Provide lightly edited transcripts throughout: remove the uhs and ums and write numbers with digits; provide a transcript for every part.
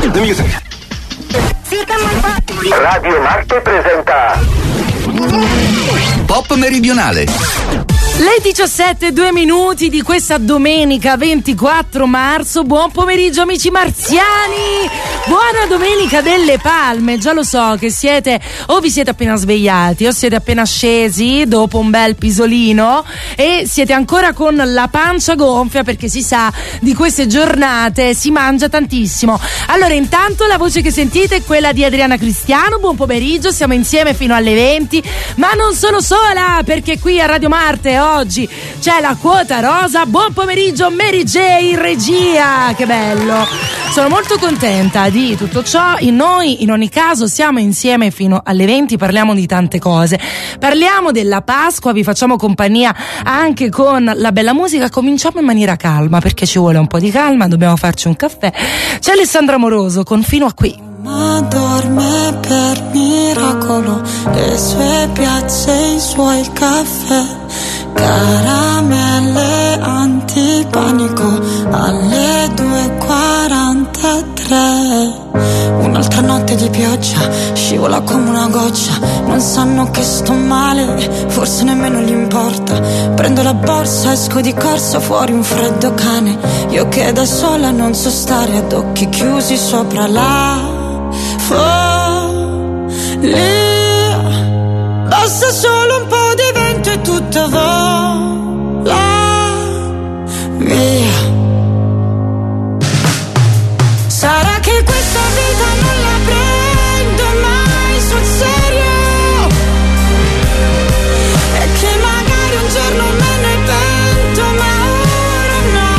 The music. Radio Marte presenta Pop Meridionale. Le 17:02 di questa domenica 24 marzo. Buon pomeriggio amici marziani, buona domenica delle palme. Già lo so che siete o vi siete appena svegliati o siete appena scesi dopo un bel pisolino e siete ancora con la pancia gonfia, perché si sa di queste giornate si mangia tantissimo. Allora intanto la voce che sentite è quella di Adriana Cristiano. Buon pomeriggio, siamo insieme fino alle 20, ma non sono sola, perché qui a Radio Marte oggi c'è la quota rosa. Buon pomeriggio Mary J in regia, che bello, sono molto contenta di tutto ciò. Noi in ogni caso siamo insieme fino alle 20, parliamo di tante cose, parliamo della Pasqua, vi facciamo compagnia anche con la bella musica. Cominciamo in maniera calma, perché ci vuole un po' di calma, dobbiamo farci un caffè. C'è Alessandra Moroso con Fino a qui. Ma dorme per miracolo, le sue piazze, i suoi caffè, caramelle antipanico alle 2:43. Un'altra notte di pioggia, scivola come una goccia, non sanno che sto male, forse nemmeno gli importa. Prendo la borsa, esco di corsa, fuori un freddo cane, io che da sola non so stare, ad occhi chiusi sopra la follia. Basta solo un po' di vento e tutto vola via. Sarà che questa vita non la prendo mai sul serio, e che magari un giorno me ne pento, ma ora no.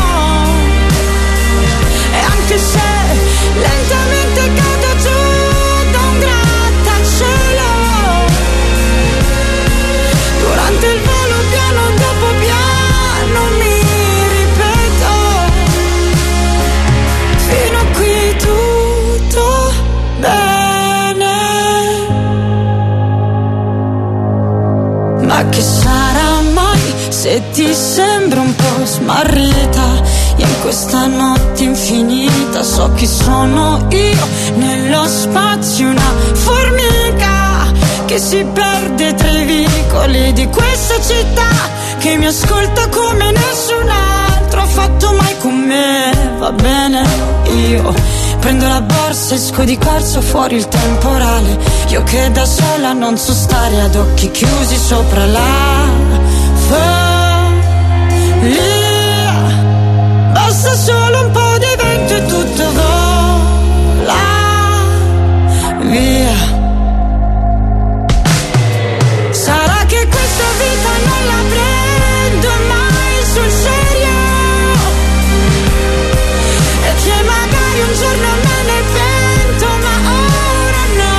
E anche se lentamente cado giù da un grattacielo, durante il volo piano dopo piano mi ripeto, fino a qui tutto bene. Ma che sarà mai se ti sembra un po' smarrita in questa notte infinita? So chi sono io nello spazio, una formica che si perde tra i vicoli di questa città, che mi ascolta come nessun altro ha fatto mai con me. Va bene, io prendo la borsa, esco di corsa, fuori il temporale, io che da sola non so stare, ad occhi chiusi sopra la follia. Basta solo un po' di vento e tutto vola via. Sarà che questa vita non la prendo mai sul serio, e che magari un giorno me ne pento, ma ora no.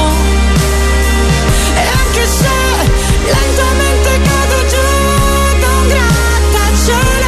E anche se lentamente cado giù da un grattacielo,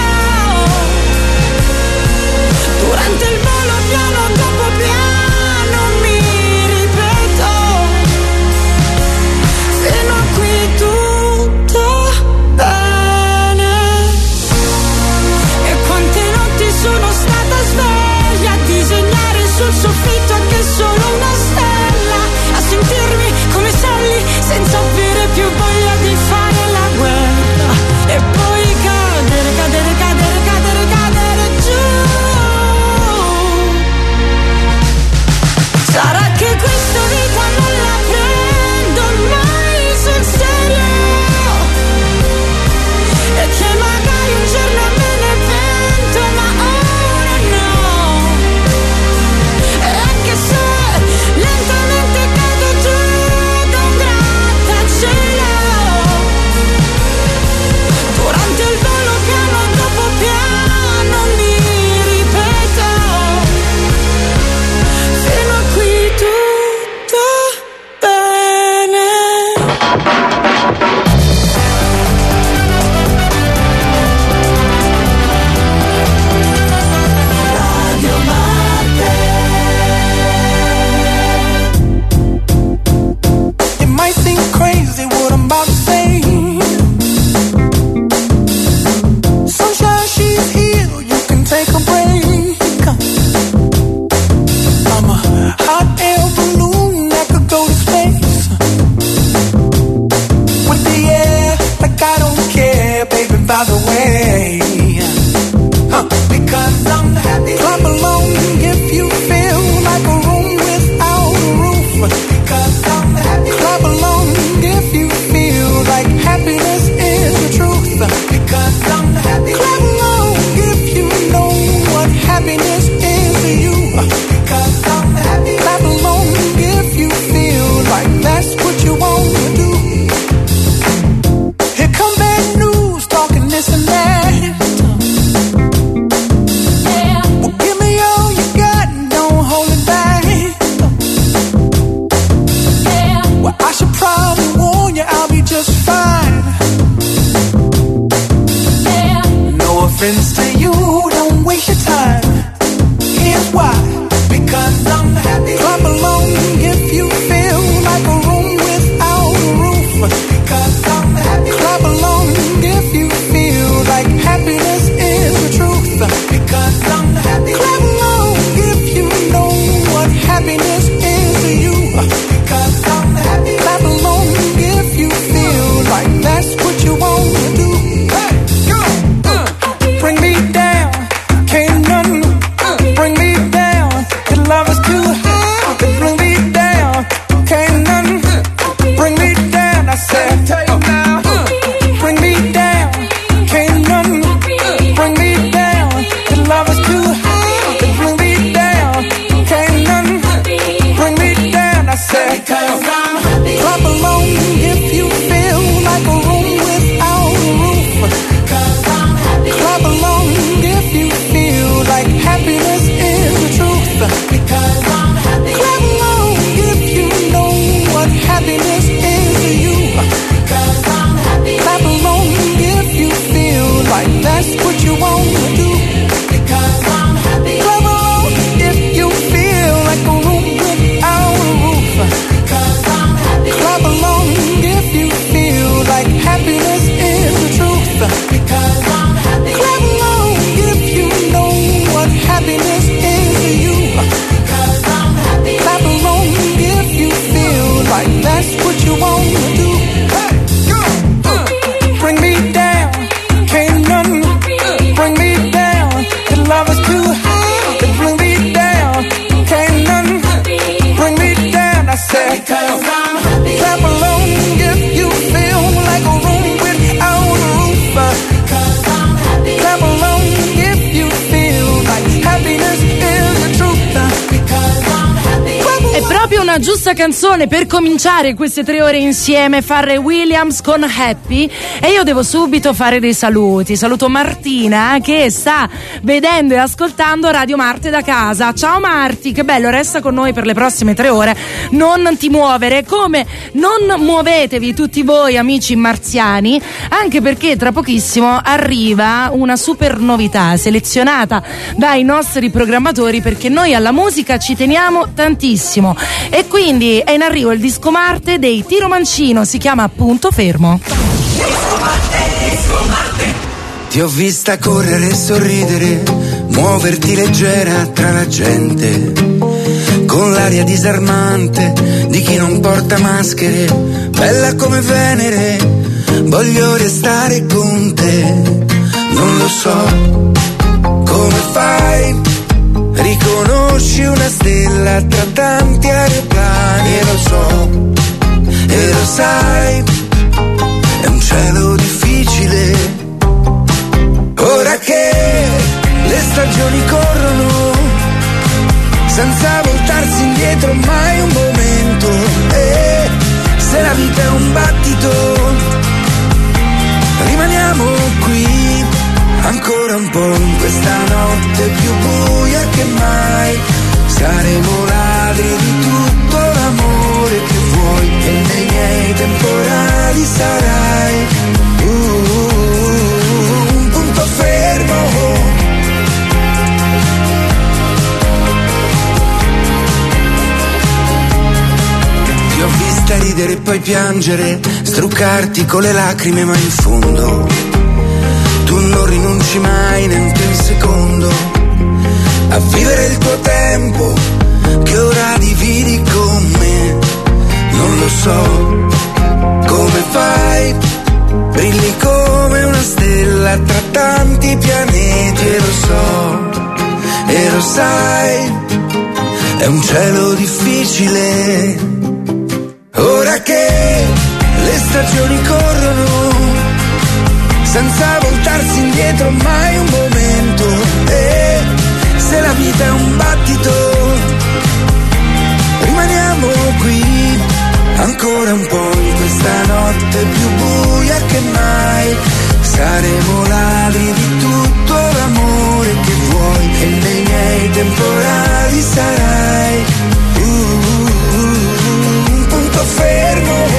Clap along if you feel like a room without a roof. Clap along if you feel like happiness is the truth. Clap along if you know what happiness is to you. Clap along if you feel like that's what you want to do. Bring me down, can't nothing bring me down. Your love is too high to bring me down. Can't nothing bring me down. I said, bring me down, can't nothing bring me down. Your love is too high to bring me down. Can't nothing bring me down. I said, clap along if you feel like a room without a roof. Clap along if you feel like happiness is the truth. Clap along if you know what happiness is to you. Clap along if you feel like that's what you want to do. Clap along if you feel like a room without a roof. Clap along if you feel like happiness is the truth. Clap along if you know what happiness is to you. Clap along if you feel like that's what you want to do. Bring me down, can't nothing bring me down. Your love is too high to bring me down. Can't nothing bring me down. I said, clap along if you feel like a room without a roof. Clap along if you feel like happiness is the truth. È proprio una giusta canzone per cominciare queste 3 ore insieme. Pharrell Williams con Happy. E io devo subito fare dei saluti. Saluto Martina che sta vedendo e ascoltando Radio Marte da casa. Ciao Marti, che bello, resta con noi per le prossime 3 ore, non ti muovere, come non muovetevi tutti voi amici marziani, anche perché tra pochissimo arriva una super novità selezionata dai nostri programmatori, perché noi alla musica ci teniamo tantissimo. E quindi è in arrivo il disco Marte dei Tiro Mancino, si chiama Punto Fermo. Ti ho vista correre e sorridere, muoverti leggera tra la gente, con l'aria disarmante di chi non porta maschere, bella come Venere, voglio restare con te. Non lo so come fai, riconosci una stella tra tanti aeroplani, e lo so, e lo sai, è un cielo difficile. Ora che le stagioni corrono, senza voltarsi indietro mai un momento, e se la vita è un battito, rimaniamo qui ancora un po' in questa notte più buia che mai. Saremo ladri di tutto l'amore che vuoi, e nei miei temporali sarai un punto fermo. Ti ho vista ridere e poi piangere, struccarti con le lacrime, ma in fondo tu non rinunci mai neanche un secondo a vivere il tuo tempo che ora dividi con me. Non lo so come fai, brilli come una stella tra tanti pianeti, e lo so, e lo sai, è un cielo difficile. Ora che le stagioni corrono, senza voltarsi indietro mai un momento, e se la vita è un battito, rimaniamo qui ancora un po' in questa notte più buia che mai. Saremo ladri di tutto l'amore che vuoi, e nei miei temporali sarai un punto fermo.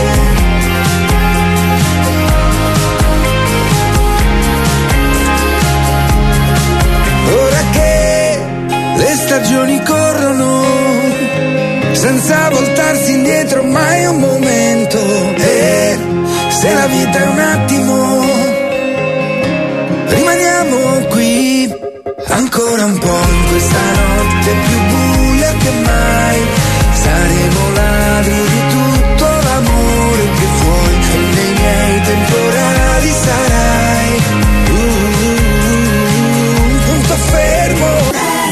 Ora che le stagioni corrono, senza voltarsi indietro mai un momento. E se la vita è un attimo, rimaniamo qui ancora un po' in questa notte più buia che mai. Saremo ladri di tutto l'amore che vuoi e nei miei temporali sarai un punto fermo.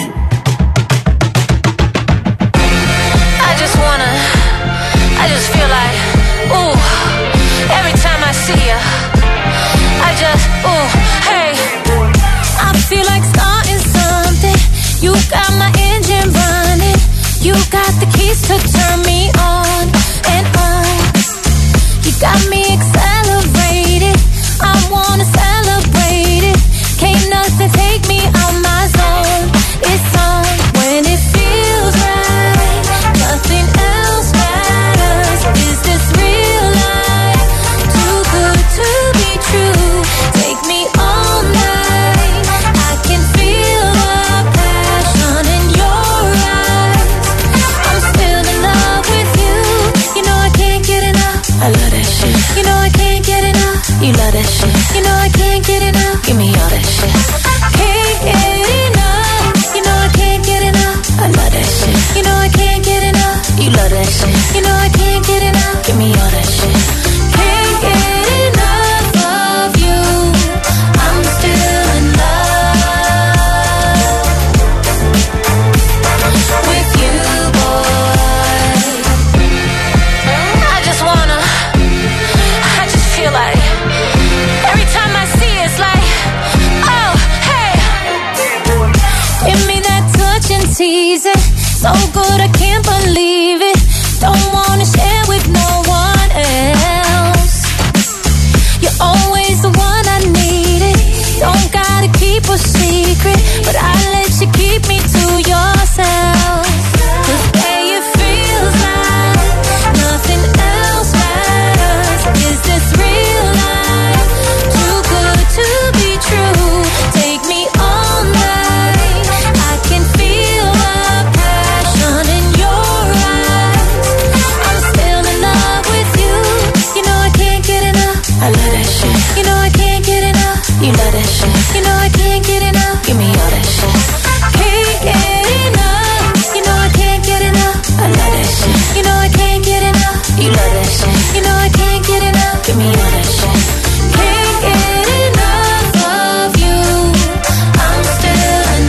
I just feel like, ooh, every time I see you, I just, ooh, hey. I feel like starting something. You got my engine running. You got the keys to turn me on and on. You got me accelerated. I wanna celebrate it. Can't nothing take me out my zone. It's on when it feels right. Nothing else matters. Is this real life? Too good to be true. Take me all night. I can feel the passion in your eyes. I'm still in love with you. You know I can't get enough. I love that shit. You know I can't get enough. You love that shit. You know I can't get enough. Give me all that shit. Can't get enough. You know I can't get enough. I love that shit. You know I can't get enough. You love that shit. You know I can't get enough. Give me all that shit. Can't get enough of you. I'm still in love with you, boy. I just feel like, every time I see it, it's like, oh, hey. Give me that touch and teasing. So good I can't believe it. Don't wanna share with no one else. You're always the one I needed. Don't gotta keep a secret, but I let you keep me to yourself. 'Cause babe, it feels like nothing else matters. Is this real life? Too good to be true. Take me all night. I can feel the passion in your eyes. I'm still in love with you. You know I can't get enough. I love that shit. You know I can't get enough. You love that shit. You know I can't get enough. Give me all that shit. Can't get enough. You know I can't get enough. I love that shit. You know I can't get enough. You love that shit. You know I can't get enough. Give me all that shit. Can't get enough of you. I'm still in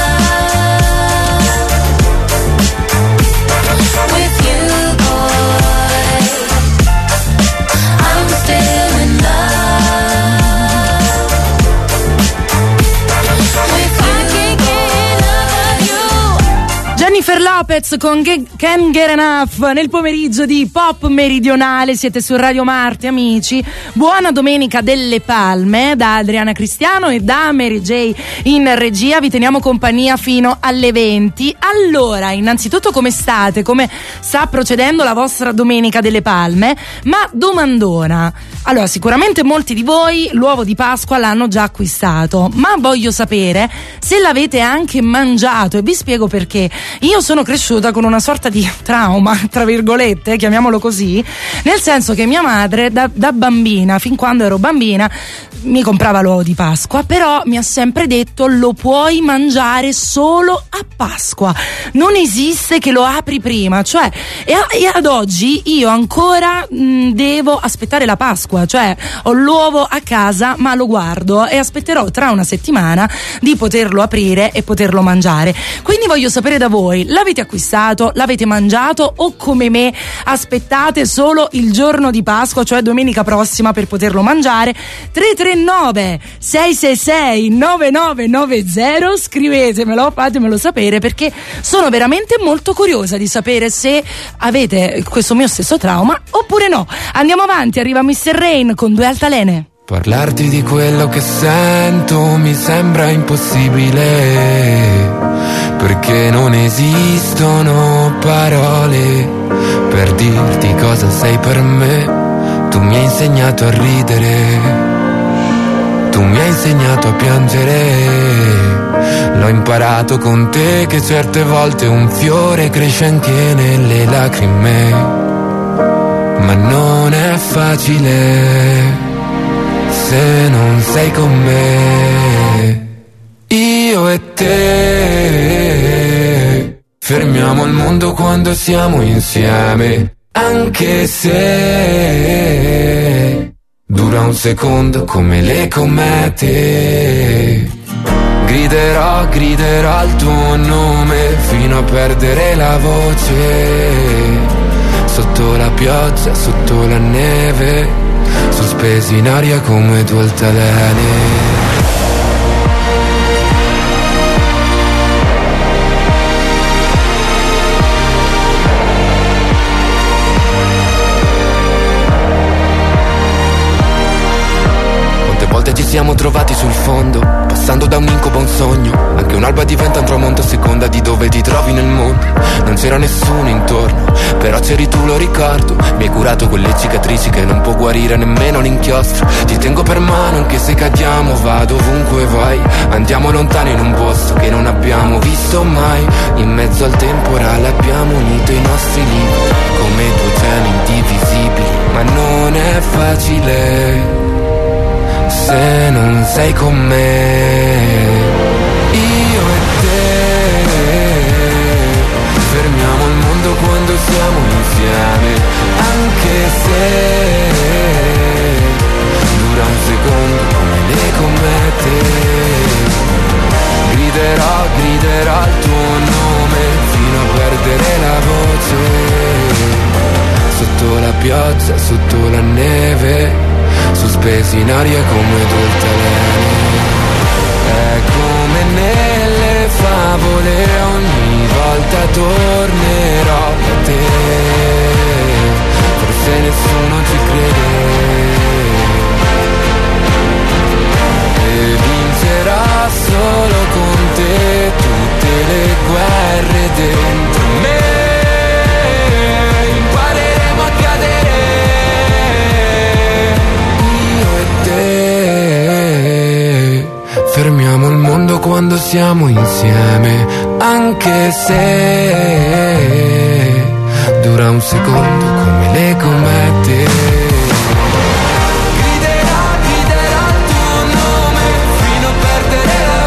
love with you, boy. I'm still in love with you. I can't get enough of you. Jennifer Lopez con Can't Get Enough nel pomeriggio di Pop Meridionale. Siete su Radio Marte, amici. Buona domenica delle Palme da Adriana Cristiano e da Mary J in regia. Vi teniamo compagnia fino alle 20. Allora, innanzitutto come state? Come sta procedendo la vostra domenica delle Palme? Ma domandona. Allora, sicuramente molti di voi l'uovo di Pasqua l'hanno già acquistato, ma voglio sapere se l'avete anche mangiato e vi spiego perché. Io sono cresciuta con una sorta di trauma, tra virgolette, chiamiamolo così, nel senso che mia madre da bambina, fin quando ero bambina, mi comprava l'uovo di Pasqua, però mi ha sempre detto lo puoi mangiare solo a Pasqua, non esiste che lo apri prima, cioè e ad oggi io ancora devo aspettare la Pasqua, cioè ho l'uovo a casa ma lo guardo e aspetterò tra una settimana di poterlo aprire e poterlo mangiare. Quindi voglio sapere da voi, l'avete acquistato, l'avete mangiato o come me aspettate solo il giorno di Pasqua, cioè domenica prossima, per poterlo mangiare? 339 666 9990, scrivetemelo, fatemelo sapere, perché sono veramente molto curiosa di sapere se avete questo mio stesso trauma oppure no. Andiamo avanti, arriva Mr. Rain con Due Altalene. Parlarti di quello che sento mi sembra impossibile, perché non esistono parole per dirti cosa sei per me. Tu mi hai insegnato a ridere, tu mi hai insegnato a piangere. L'ho imparato con te che certe volte un fiore cresce anche nelle lacrime, ma non è facile se non sei con me. Io e te fermiamo il mondo quando siamo insieme, anche se dura un secondo come le comete. Griderò, griderò il tuo nome fino a perdere la voce. Sotto la pioggia, sotto la neve, sospesi in aria come due altalene. Ci siamo trovati sul fondo, passando da un incubo a un sogno. Anche un'alba diventa un tramonto a seconda di dove ti trovi nel mondo. Non c'era nessuno intorno, però c'eri tu, lo ricordo. Mi hai curato quelle cicatrici che non può guarire nemmeno l'inchiostro. Ti tengo per mano anche se cadiamo, vado ovunque vai. Andiamo lontano in un posto che non abbiamo visto mai. In mezzo al temporale abbiamo unito i nostri limiti come due geni indivisibili, ma non è facile se non sei con me. Io e te fermiamo il mondo quando siamo insieme, anche se dura un secondo come le comete. Griderò, griderò il tuo nome fino a perdere la voce. Sotto la pioggia, sotto la neve, sospesi in aria come due altalene. È come nelle favole, ogni volta tornerò da te. Forse nessuno ci crede e vincerò solo con te tutte le guerre dentro me. Impareremo a cadere. Fermiamo il mondo quando siamo insieme, anche se dura un secondo come le comete. Griderò, griderò il tuo nome fino a perdere la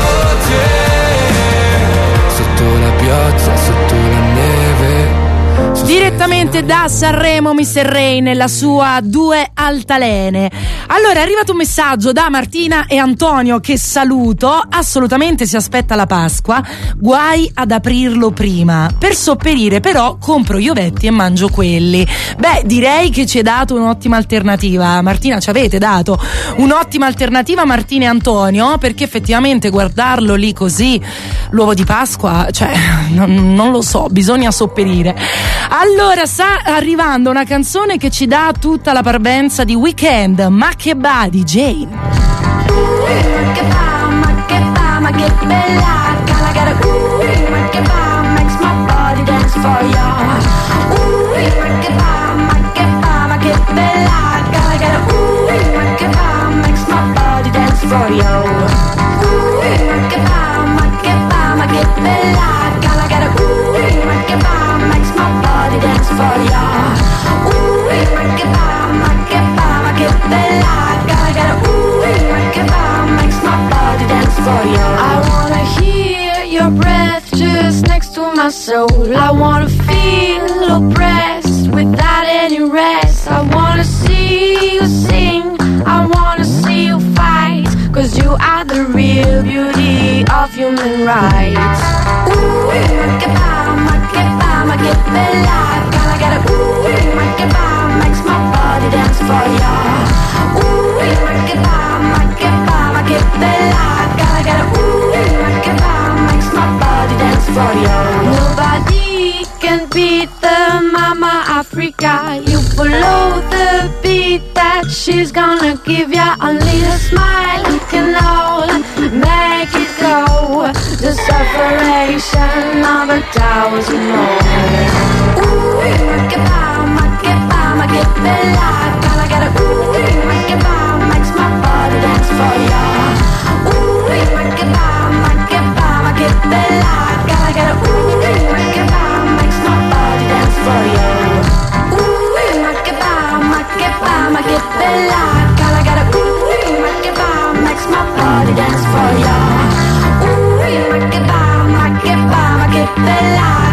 voce. Sotto la pioggia, sotto la neve. Direttamente da Sanremo, Mr. Rain e la sua Due Altalene. Allora è arrivato un messaggio da Martina e Antonio, che saluto. Assolutamente si aspetta la Pasqua, guai ad aprirlo prima. Per sopperire però compro gli ovetti e mangio quelli. Beh, direi che ci hai dato un'ottima alternativa, Martina, ci avete dato un'ottima alternativa Martina e Antonio, perché effettivamente guardarlo lì così, l'uovo di Pasqua, cioè non lo so, bisogna sopperire. Allora sta arrivando una canzone che ci dà tutta la parvenza di Weekend, Ma che ba di Jane. Ma che bella, gotta get a ma che ba, makes my body dance for ya. Ma che bella, gotta get a ma che ba, makes my body dance for ya. Ma che bella, gotta get a ma che ba, makes my body dance for ya. Ma che bella, gotta get a ma che ba, makes my body dance for ya. I wanna hear your breath just next to my soul. I wanna feel oppressed without any rest. I wanna see you sing, I wanna see you fight, 'cause you are the real beauty of human rights. Ma che bella, gotta get a ma che ba, makes my body dance for ya. Ma che bella, gotta get a ma che ba, makes my body dance for ya. Nobody can beat the Mama Africa. You follow the beat that she's gonna give ya. Only a smile can all make it go. The separation of 1,000 more. Ma che bella, gotta get a ma che ba, makes my body dance for ya. Ma che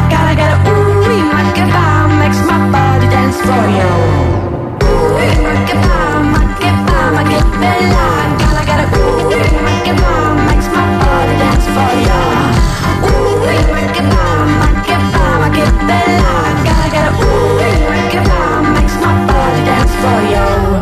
gotta get a ooh, ma che va, makes my body dance for you. Ooh, ma che va, ma che va, ma che bella, gotta get a ooh, ma che va, makes my body dance for you. Ooh, ma che va, ma che va, ma che bella, gotta get a ooh, ma che va, makes my body dance for you.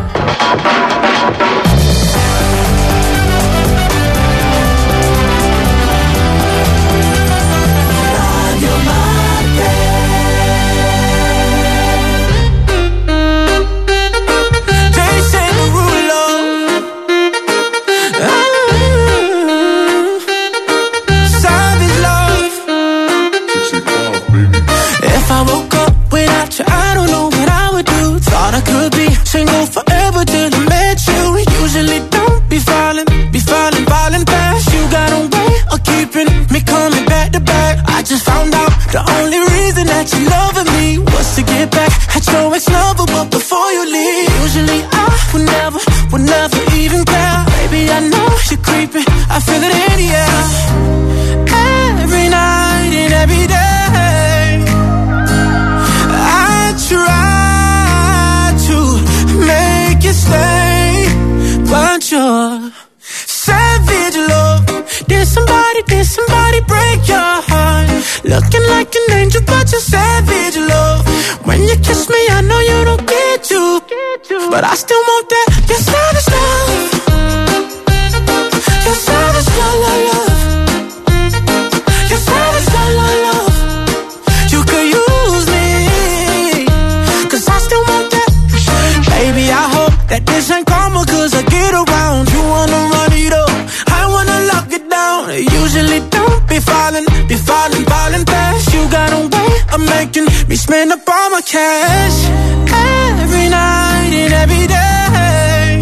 Looking like an angel, but you're savage, love. When you kiss me, I know you don't get to, but I still want that. You're savage, love. You're savage, love, love, love. You're savage, love, love, love. You could use me, 'cause I still want that. Baby, I hope that this ain't karma, 'cause I get around. You wanna run it up, I wanna lock it down. Usually don't be falling fast. You got a way of making me spend up all my cash. Every night and every day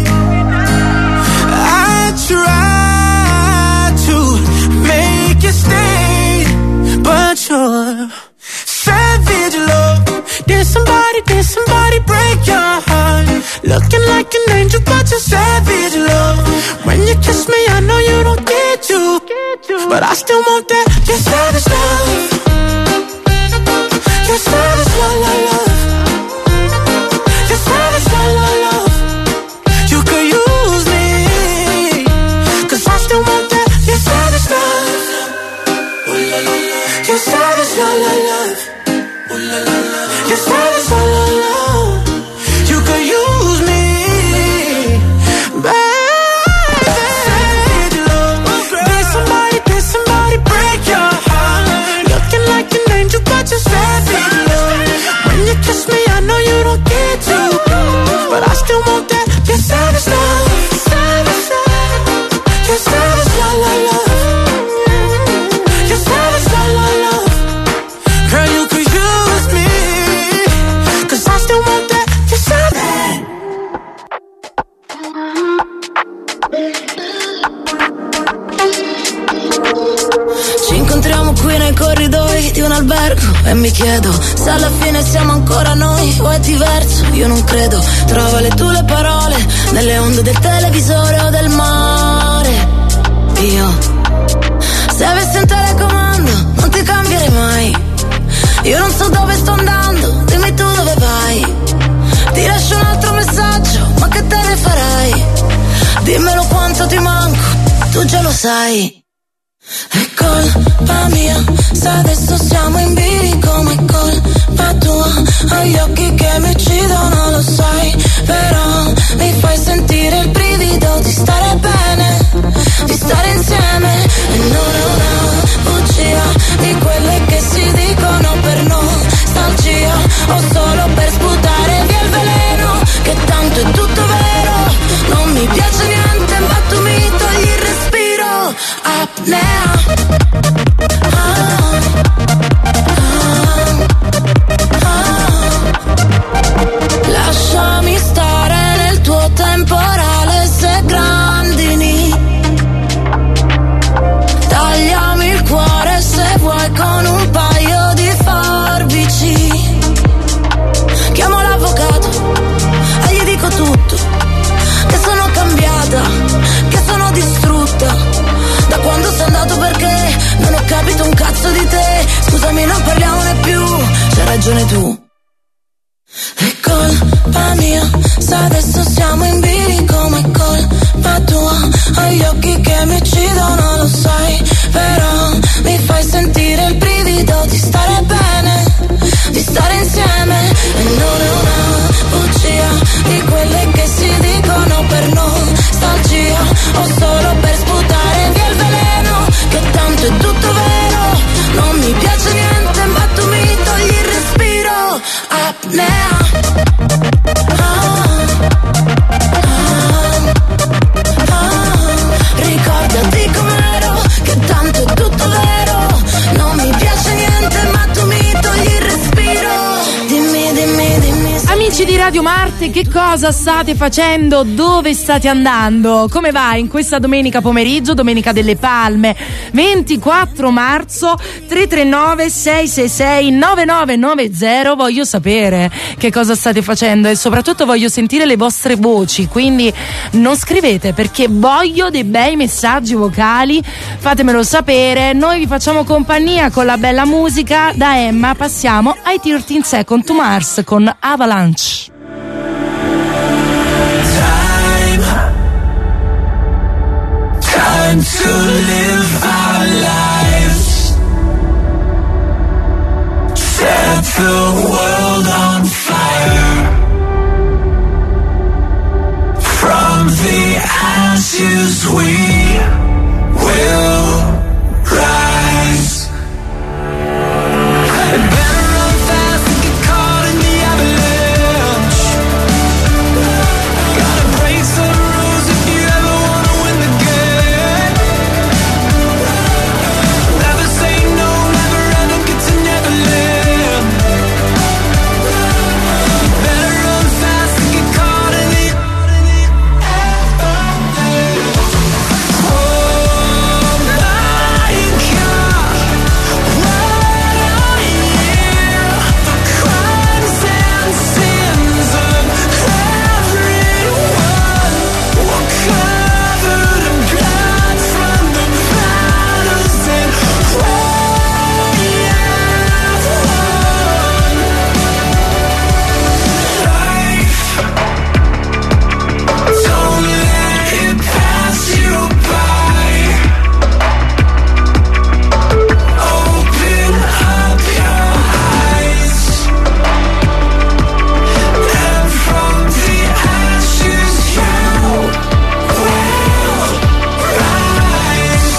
I try to make you stay, but you're savage, love. Did somebody break your heart? Looking like an angel, but you're savage, love. When you kiss me, I know you don't get to, but I still want that. You're savage, love. You're savage, love, love, love. You're savage, love, love, love. You could use me, 'cause I still want that. You're savage, love. You're savage, love, love, love. You're savage, love, love, love. You could use me, baby. Did somebody break your heart? Looking like an angel, but you're savage, love. When you kiss me, I know you don't get to, but I still want that. You're savage, love. Savage, love. You're savage, love, love, love. You're savage, love, love, love. Girl, you could use me, 'cause I still want that. You're savage. Ci incontriamo qui nei corridoi di un albergo e mi chiedo se alla fine siamo ancora noi o è diverso. Io non credo, trova le tue parole nelle onde del televisore o del mare. Io, se avessi un telecomando, non ti cambierei mai. Io non so dove sto andando, dimmi tu dove vai. Ti lascio un altro messaggio, ma che te ne farai? Dimmelo quanto ti manco, tu già lo sai. È colpa mia, se adesso siamo in bilico, ma è colpa tua. Ho gli occhi che mi uccidono, lo sai, però mi fai sentire il brivido di stare bene, di stare insieme. E non è una bugia di quelle che si dicono per nostalgia, o solo per sputare via il veleno, che tanto è tutto vero. Non mi piace niente, ma tu mi togli il respiro. Apnea. Lasciami stare ragione tu. È colpa mia, se adesso siamo in bilico, ma è colpa tua. Ho gli occhi che mi uccidono, lo sai, però mi fai sentire il brivido di stare bene, di stare insieme. E non è una bugia di quelle che si dicono per nostalgia, o solo per sputare via il veleno, che tanto è tutto vero. Non mi piace niente, ma tu mi togli il respiro. Apnea. Ricordati com'ero, che tanto è tutto vero. Non mi piace niente, ma tu mi togli il respiro. Dimmi, dimmi, dimmi. Amici di Radio Marte, che cosa state facendo? Dove state andando? Come va in questa domenica pomeriggio, domenica delle Palme, 24 marzo, 339 666 9990. Voglio sapere che cosa state facendo e soprattutto voglio sentire le vostre voci, quindi non scrivete, perché voglio dei bei messaggi vocali, fatemelo sapere. Noi vi facciamo compagnia con la bella musica. Da Emma passiamo ai 13 Seconds to Mars con Avalanche. Time to live our lives, set the world on fire. From the ashes we will rise. And better run fast and get caught in the avalanche. Gotta break some rules if you ever wanna win the game. Never say no, never ever get to Neverland. Better run fast and get caught in the avalanche. Oh my God, what a year for crimes and sins of everyone. We're covered in blood from the battles and we have won. Life, don't let it pass you by. Open up your eyes, and from the ashes you will rise.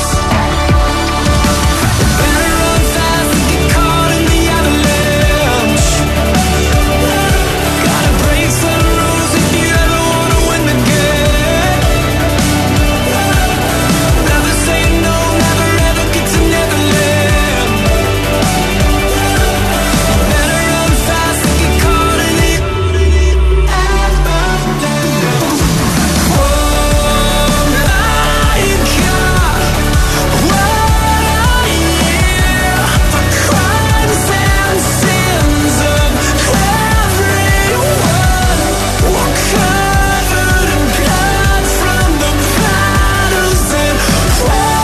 Better run fast and get caught in the avalanche. Gotta break some rules if you ever wanna win the game. Never say no, never ever get to Neverland. Better run fast and get caught in the avalanche. Oh my God, what a year for crimes and sins of everyone. We're covered in blood from the battles and we have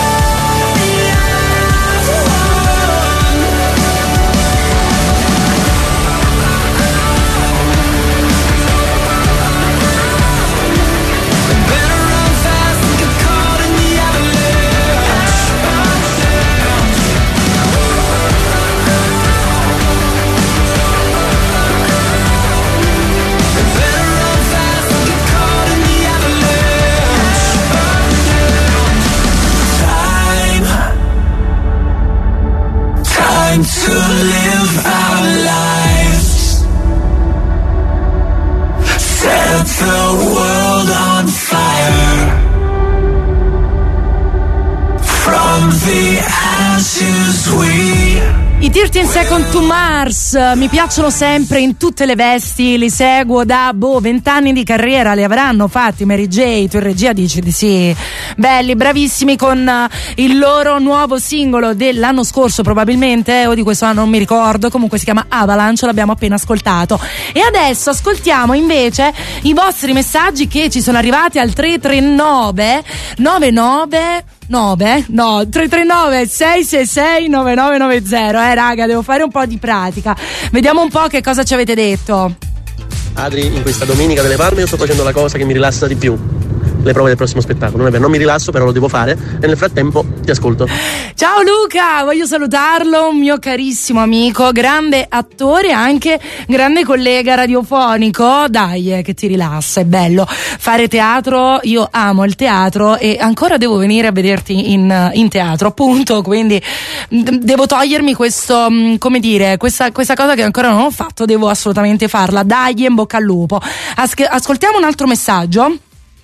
won. Better run fast and get caught in the avalanche. Better run fast and get caught in the avalanche. Time to live our lives, set the world on fire. From the ashes we I 13 Seconds to Mars mi piacciono sempre in tutte le vesti, li seguo da 20 anni di carriera, li avranno fatti Mary J, tu in regia dici di sì, belli, bravissimi, con il loro nuovo singolo dell'anno scorso probabilmente, o di questo anno non mi ricordo, comunque si chiama Avalanche, l'abbiamo appena ascoltato. E adesso ascoltiamo invece i vostri messaggi che ci sono arrivati al 339 99 9? No, 339 666 9990. Raga, devo fare un po' di pratica. Vediamo un po' che cosa ci avete detto. Adri, in questa Domenica delle Palme io sto facendo la cosa che mi rilassa di più: le prove del prossimo spettacolo. Non è vero, non mi rilasso, però lo devo fare e nel frattempo ti ascolto. Ciao Luca, voglio salutarlo, un mio carissimo amico, grande attore, anche grande collega radiofonico. Dai, che ti rilassa, è bello fare teatro, io amo il teatro e ancora devo venire a vederti in teatro, appunto, quindi devo togliermi questo, come dire, questa cosa che ancora non ho fatto, devo assolutamente farla. Dai, in bocca al lupo. Ascoltiamo un altro messaggio.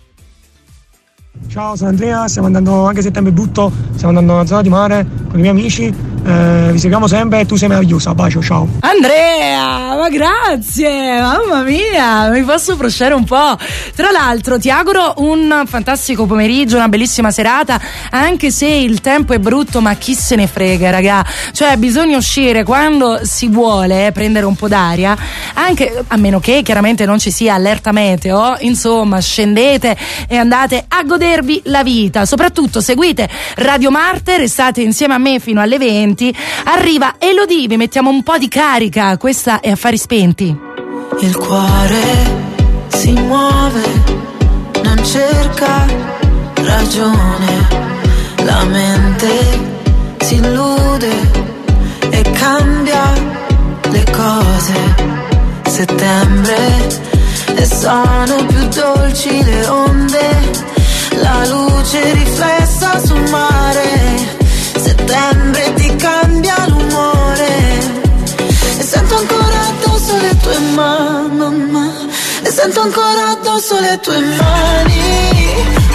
Ciao, sono Andrea, stiamo andando, anche se il tempo è brutto, stiamo andando a una zona di mare con i miei amici, vi seguiamo sempre e tu sei meravigliosa, bacio, ciao. Andrea, ma grazie, mamma mia, mi posso prosciare un po'. Tra l'altro ti auguro un fantastico pomeriggio, una bellissima serata, anche se il tempo è brutto, ma chi se ne frega, raga, cioè bisogna uscire quando si vuole, prendere un po' d'aria, anche a meno che chiaramente non ci sia allerta meteo, insomma scendete e andate a godervi la vita, soprattutto seguite Radio Marte, restate insieme a me fino alle 20. Arriva Elodie, vi mettiamo un po' di carica, questa è Affari Spenti. Il cuore si muove, non cerca ragione, la mente si illude e cambia le cose. Settembre e sono più dolci le onde, la luce riflessa sul mare. Settembre ti cambia l'umore e sento ancora addosso le tue mani, e sento ancora addosso le tue mani.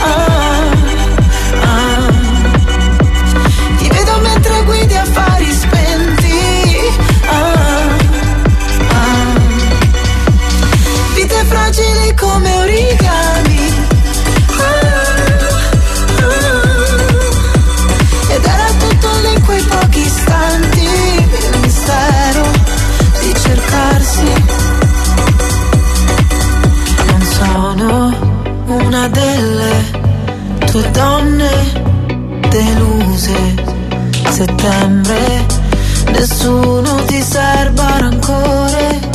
Ti vedo mentre guidi affari spenti. Vite fragili come origami. Ed era tutto lì in quei pochi istanti, il mistero di cercarsi. Non sono una delle tue donne deluse. Settembre, nessuno ti serba rancore.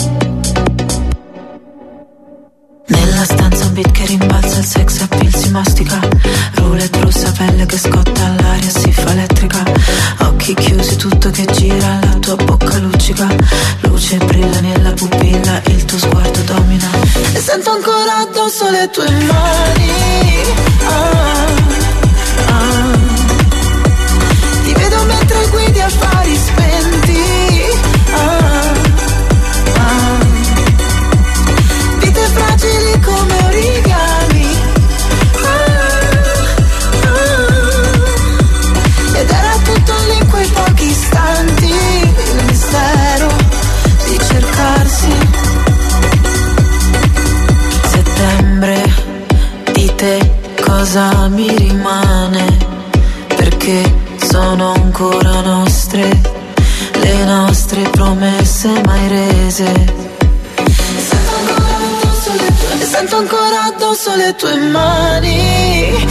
Nella stanza un beat che rimbalza, il sex appeal si mastica. Roulette rossa, pelle che scotta, l'aria si fa elettrica. Occhi chiusi, tutto che gira, la tua bocca luccica. Luce brilla nella pupilla, il tuo sguardo domina. E sento ancora addosso le tue mani. Ti vedo mentre guidi affari spenti. Vite fragili come origami. Ed era tutto lì in quei pochi istanti, il mistero di cercarsi. Settembre, di te cosa mi rimane? Perché sono ancora nostre, le nostre promesse mai rese. Sento ancora addosso le tue mani.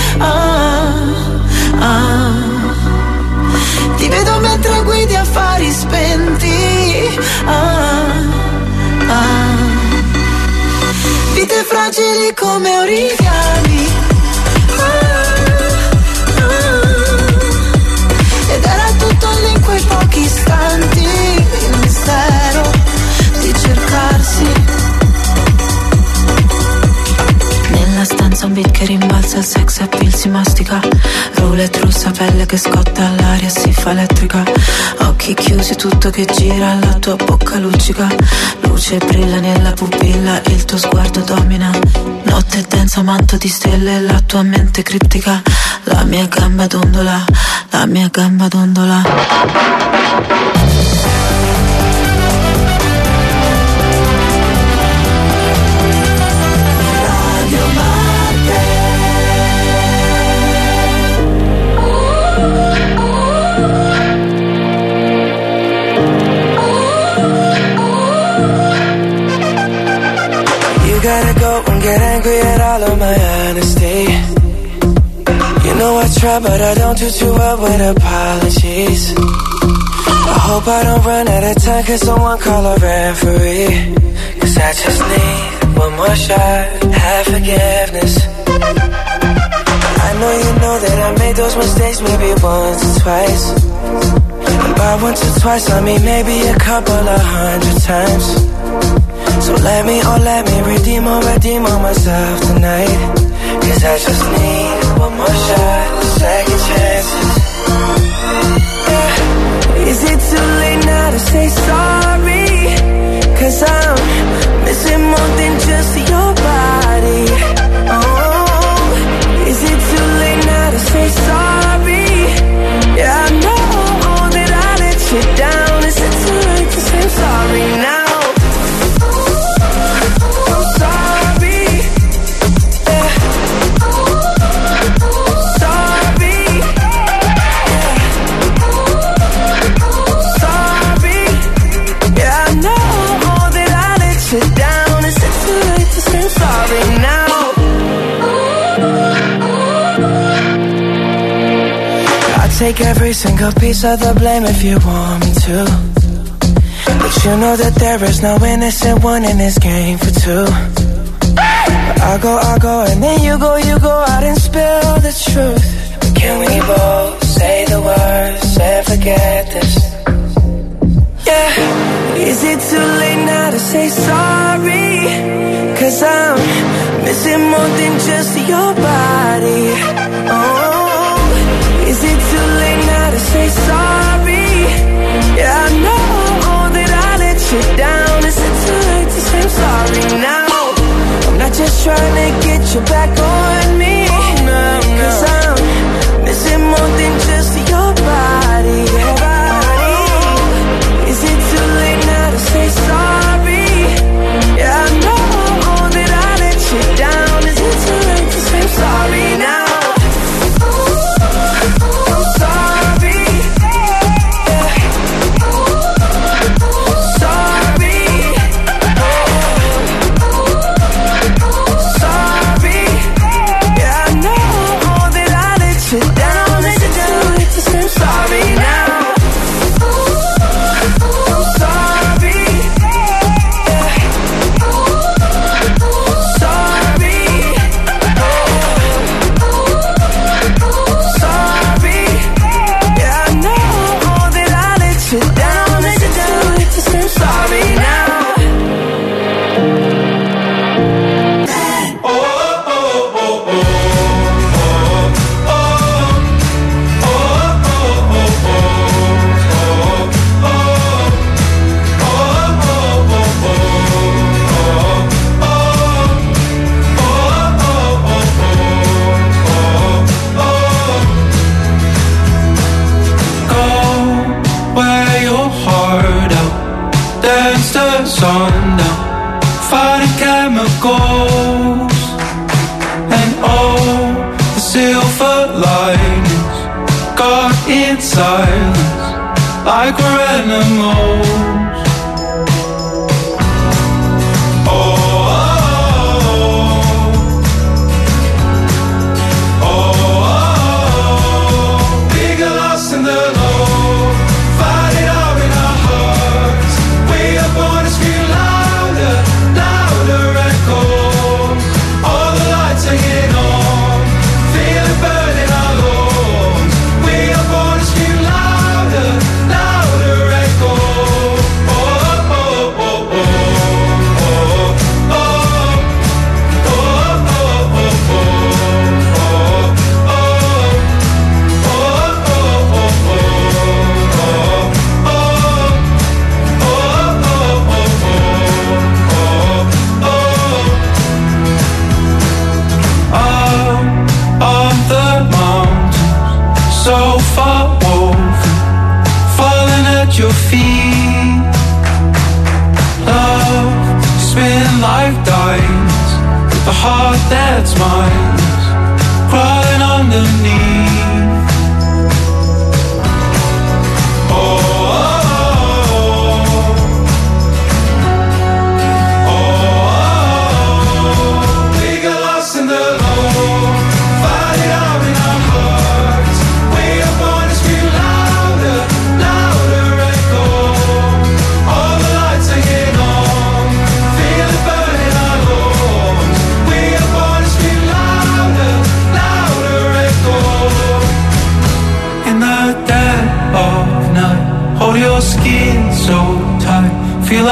Ti vedo mentre guidi affari spenti. Vite fragili come origami. Ed era tutto lì in quei pochi istanti, il mistero di cercarsi. Nella stanza un beat che rimbalza, il sex appeal si mastica. Roulette rossa, pelle che scotta, l'aria si fa elettrica. Occhi chiusi, tutto che gira, la tua bocca luccica. Luce brilla nella pupilla, il tuo sguardo domina. Notte densa, manto di stelle, la tua mente criptica. La mia gamba dondola, la mia gamba dondola. Gotta go and get angry at all of my honesty. You know I try try, but I don't do too well with apologies. I hope I don't run out of time, cause someone call a referee. Cause I just need one more shot, have forgiveness. I know you know that I made those mistakes maybe once or twice. And by once or twice I mean maybe a couple of 100 times. So let me redeem on myself tonight. Cause I just need one more shot, second chances. Yeah. Is it too late now to say sorry? Cause I'm missing more than just your body. Oh, is it too late now to say sorry? Yeah, I know that I let you down. Is it too late to say sorry now? Take every single piece of the blame if you want me to. But you know that there is no innocent one in this game for two. But I go, and then you go out and spill the truth. But can we both say the words and forget this? Yeah, is it too late now to say sorry? Cause I'm missing more than just your body. Oh, is it too late now to say sorry? Yeah, I know that I let you down. Is it too late to say sorry now? I'm not just trying to get you back on me. Cause I'm missing more than just your body. Is it too late now to say sorry? Yeah, I know that I let you down. Is it too late to say sorry now? Like we're animals. Oh, oh, oh, oh. We get lost in the low, find it out in our hearts. We are born to scream louder, louder echoes. All the lights hanging on, feel it burning our lungs. We are born to scream louder, louder echo. Oh, oh, oh, oh, oh, oh, oh, so far woven, falling at your feet. Love, spin like diamonds, with a heart that's mindless, crawling underneath. Oh, oh, oh, oh. We got lost in the low, find it out in our hearts.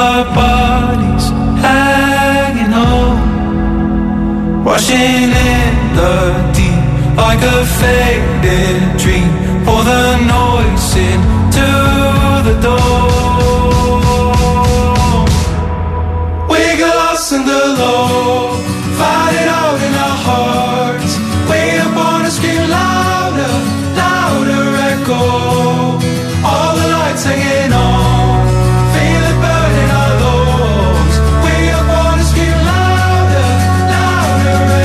our bodies hanging on, washing in the deep like a faded dream. Pour the noise into the door. We got lost in the low, fight it out in our hearts. Way up on a scream louder, louder echo. All the lights hanging on, feel it burning our lungs. Way up on a scream louder, louder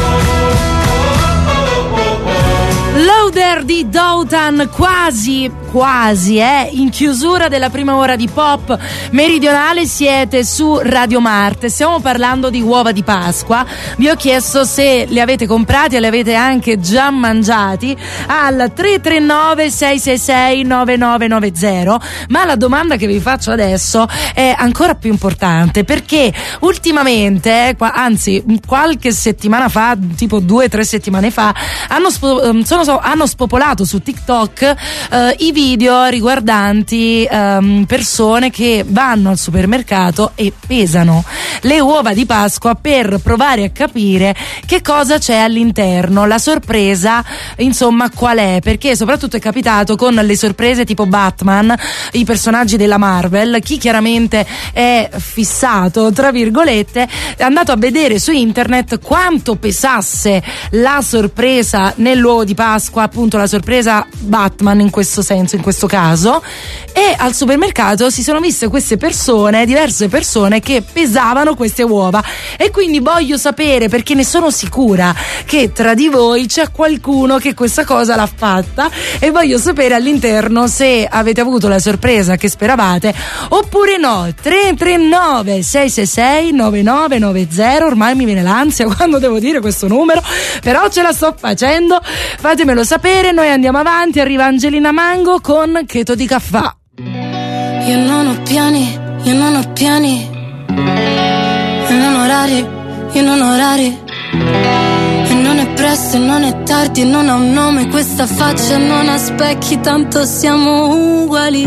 echo. Loader di Doughtan, quasi in chiusura della prima ora di Pop Meridionale. Siete su Radio Marte, stiamo parlando di uova di Pasqua. Vi ho chiesto se li avete comprati e li avete anche già mangiati al 339 666 9990, ma la domanda che vi faccio adesso è ancora più importante, perché ultimamente, anzi qualche settimana fa, tipo 2 o 3 settimane fa, hanno spopolato su TikTok i video riguardanti persone che vanno al supermercato e pesano le uova di Pasqua per provare a capire che cosa c'è all'interno, la sorpresa insomma qual è, perché soprattutto è capitato con le sorprese tipo Batman, i personaggi della Marvel. Chi chiaramente è fissato tra virgolette è andato a vedere su internet quanto pesasse la sorpresa nell'uovo di Pasqua, appunto la sorpresa Batman in questo senso, in questo caso, e al supermercato si sono viste queste persone, diverse persone che pesavano queste uova. E quindi voglio sapere, perché ne sono sicura che tra di voi c'è qualcuno che questa cosa l'ha fatta, e voglio sapere all'interno se avete avuto la sorpresa che speravate oppure no. 339 666 9990. Ormai mi viene l'ansia quando devo dire questo numero, però ce la sto facendo, fatemelo sapere. Noi andiamo avanti, arriva Angelina Mango con Cheto di Caffè. Io non ho piani, io non ho piani, io non ho orari, io non ho orari. E non è presto e non è tardi e non ha un nome questa faccia, non ha specchi, tanto siamo uguali.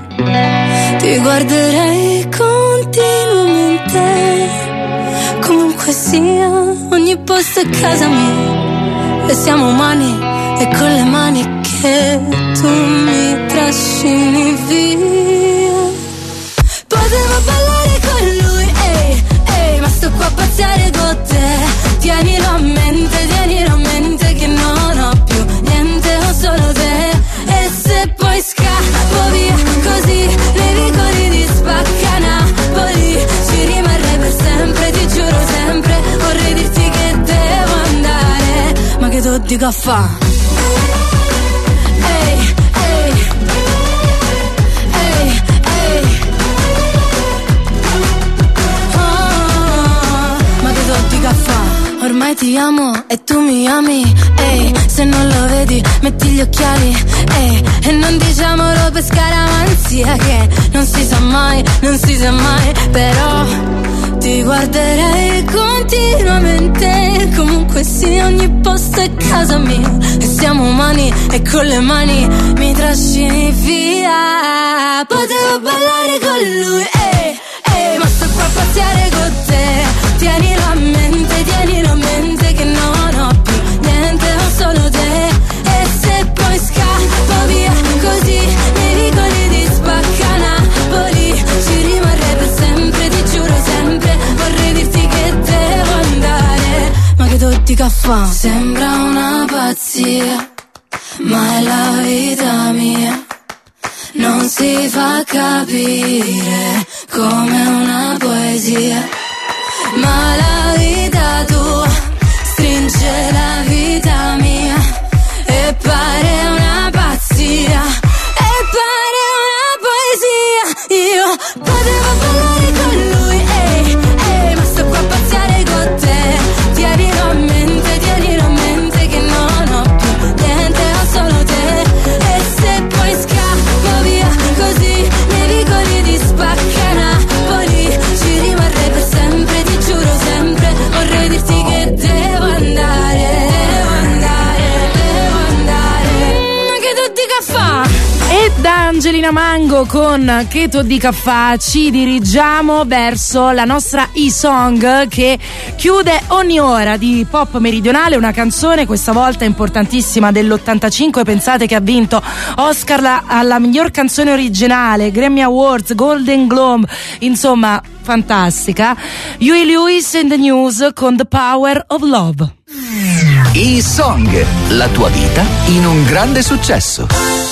Ti guarderei continuamente, comunque sia, ogni posto è casa mia. E siamo umani e con le mani che tu mi trascini via. Potevo ballare con lui, ehi, ehi, ma sto qua a pazziare con te. Tienilo a mente che non ho più niente, ho solo te. E se poi scappo via così, nei vicoli di Spacca Napoli ci rimarrei per sempre, ti giuro sempre. Vorrei dirti che devo andare, ma che tu dico a fa'. Ormai ti amo e tu mi ami, ehi, se non lo vedi metti gli occhiali, ehi, e non diciamolo per scaramanzia che non si sa mai, non si sa mai, però ti guarderei continuamente, comunque sì, ogni posto è casa mia, e siamo umani e con le mani mi trascini via. Potevo ballare con lui, ehi, ehi, ma sto qua a pazziare con te. Tienilo a mente che non ho più niente, ho solo te. E se poi scappo via così, nei vicoli di Spacca Napoli ci rimarrei per sempre, ti giuro sempre. Vorrei dirti che devo andare, ma che tu dica fa'. Sembra una pazzia, ma è la vita mia. Non si fa capire come una poesia, ma la vita tua stringe la vita mia e pare una pazzia, e pare una poesia. Io potevo ballare con lui, ehi, ehi, ma sto qua a pazziare con te. Tienilo a mente che non ho più niente, ho solo te. E se poi scappo via così, nei vicoli di Spacca Napoli Marina Mango con Cheto di Caffà ci dirigiamo verso la nostra e-song che chiude ogni ora di pop meridionale, una canzone questa volta importantissima dell'85, pensate che ha vinto Oscar alla miglior canzone originale, Grammy Awards, Golden Globe, insomma fantastica. Huey Lewis in the News con The Power of Love. E-song, la tua vita in un grande successo.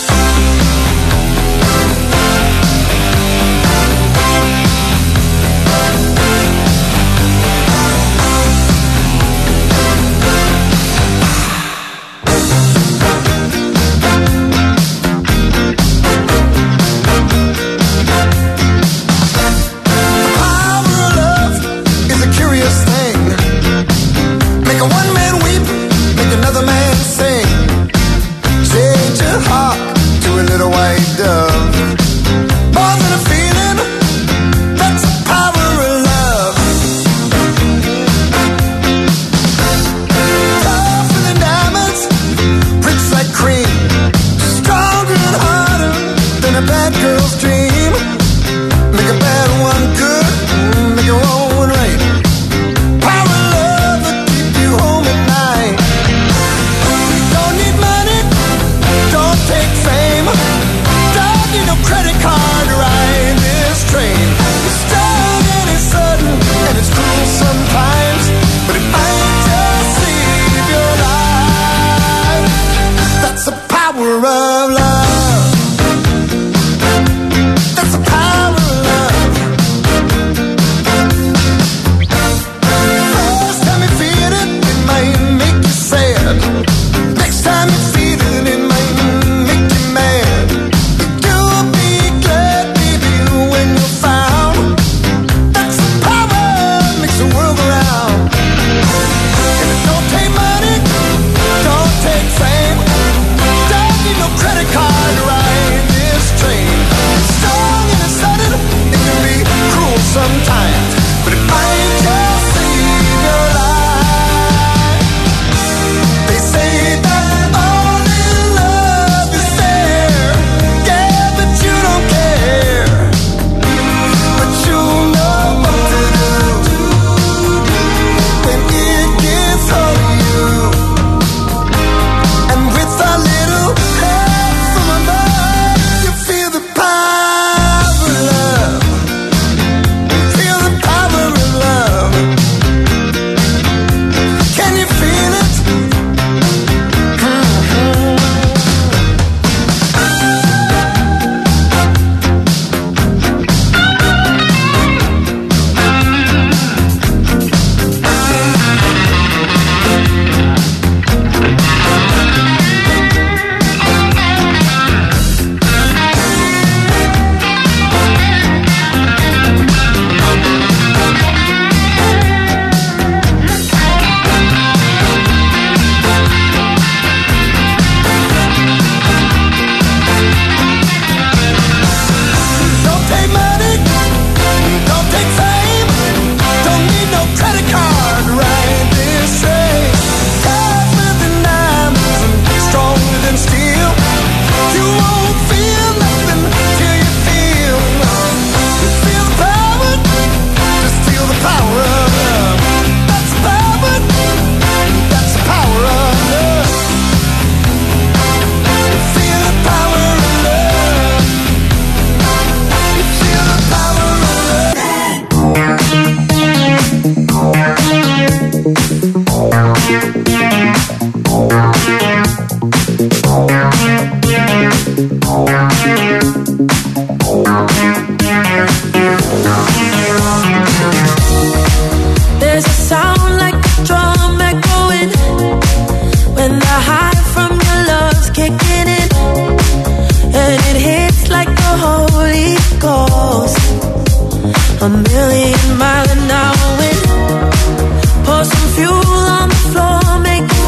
A million mile an hour wind. Pour some fuel on the floor, make a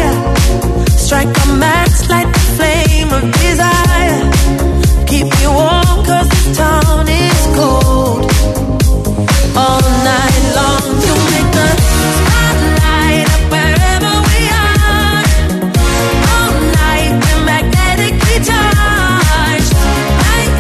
fire. Strike a match, light the flame of desire. Keep me warm cause this town is cold. All night long you make the spotlight up wherever we are. All night we're magnetically charged. Night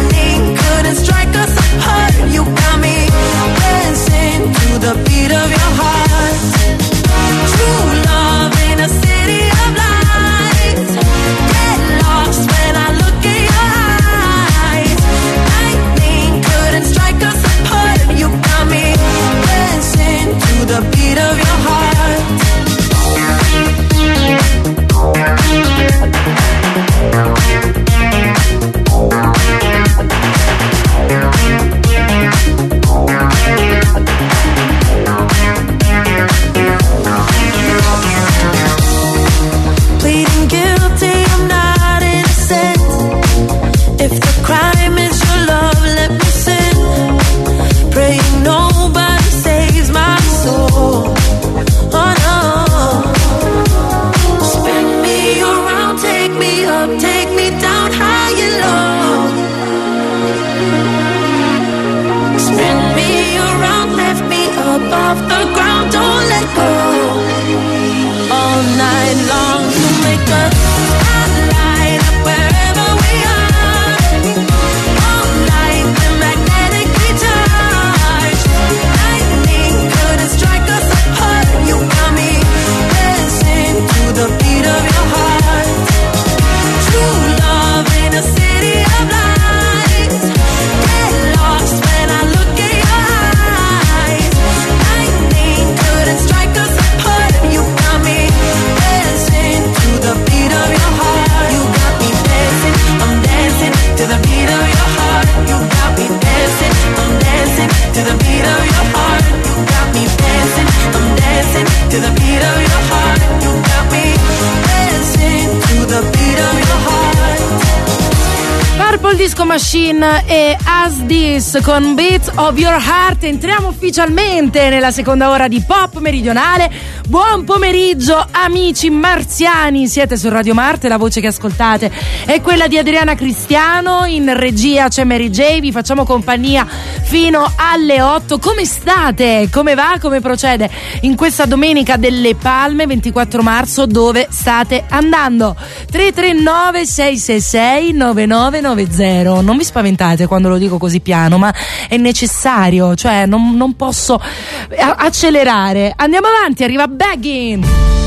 beat of your heart. You got me dancing, I'm dancing to the beat of your heart. You got me dancing to the beat of your heart. Purple Disco Machine e As This con Beat of Your Heart. Entriamo ufficialmente nella seconda ora di Pop Meridionale. Buon pomeriggio amici marziani, siete su Radio Marte, la voce che ascoltate è quella di Adriana Cristiano, in regia c'è Mary J, vi facciamo compagnia fino alle 8. Come state? Come va? Come procede in questa domenica delle Palme 24 marzo? Dove state andando? 339 666 9990. Non vi spaventate quando lo dico così piano, ma è necessario, cioè non posso accelerare. Andiamo avanti, arriva Begging.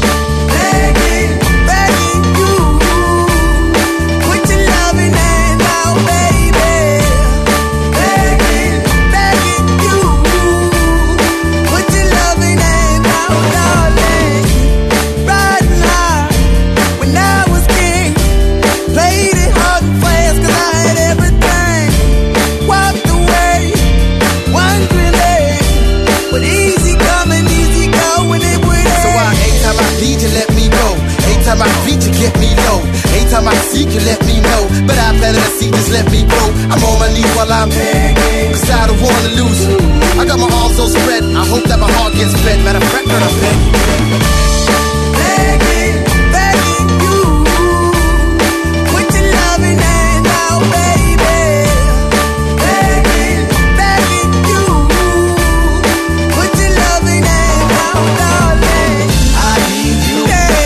Anytime I beat you, get me low. Anytime I seek you, let me know. But I better than see, just let me go. I'm on my knees while I'm begging, cause I don't wanna lose you. I got my arms so spread, I hope that my heart gets fed. Matter of fact, I'm begging, begging you. Put your loving hand out, baby. Begging, begging you. Put your loving hand out, darling. I need you.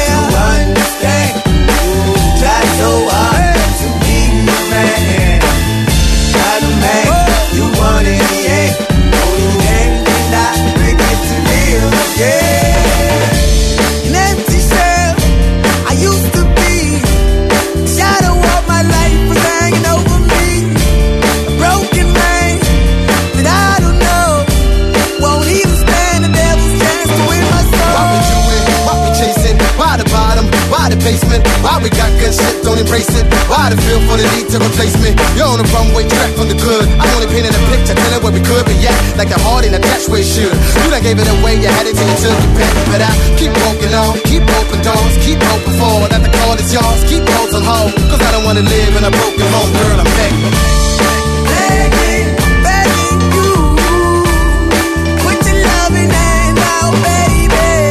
So hard to be the man, not a man. You want it, yeah. Only then can I bring it to live, yeah. An empty shell, I used to be. The shadow of my life was hanging over me. A broken man that I don't know won't even stand the devil's chance to win my soul. Why we doing? Why we chasing? Why the bottom? Why the basement? Why we got good shit, don't embrace it? Why the feel for the need to replace me? You're on the runway track from the good. I only painted a picture, tell it where we could be at. Like the heart in a attached where it should. You done gave it away, you had it till you took it back. But I keep walking on, keep open doors, keep open for that the call is yours. Keep those on hold, cause I don't wanna live in a broken home, girl, I'm begging. Begging, begging you. Put your loving hand out, baby.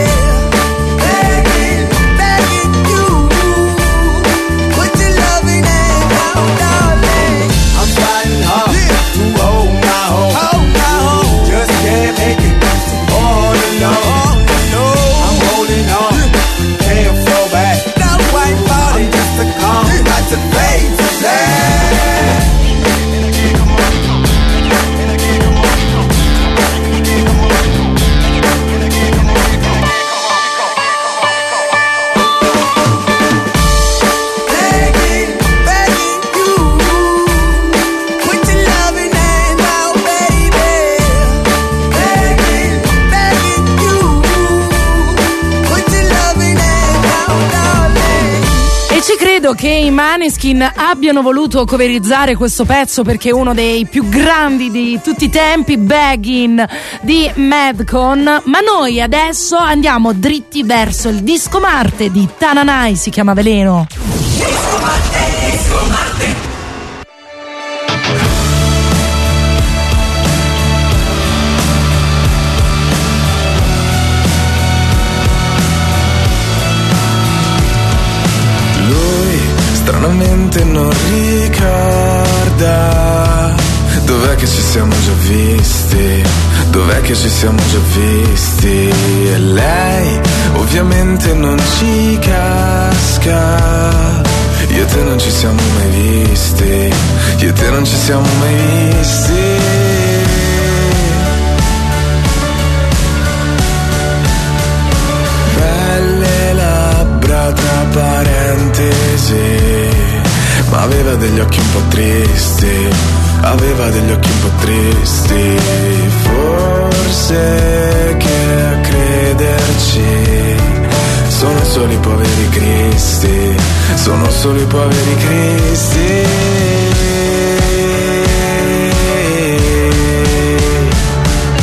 Che i Maneskin abbiano voluto coverizzare questo pezzo perché è uno dei più grandi di tutti i tempi, Beggin' di Madcon, ma noi adesso andiamo dritti verso il Disco Marte di Tananai, si chiama Veleno. Disco Marte, Disco Marte. Stranamente non ricorda dov'è che ci siamo già visti, dov'è che ci siamo già visti. E lei ovviamente non ci casca. Io e te non ci siamo mai visti, io e te non ci siamo mai visti. Belle labbra tra parentesi, ma aveva degli occhi un po' tristi, aveva degli occhi un po' tristi. Forse che a crederci sono solo i poveri cristi, sono solo i poveri cristi.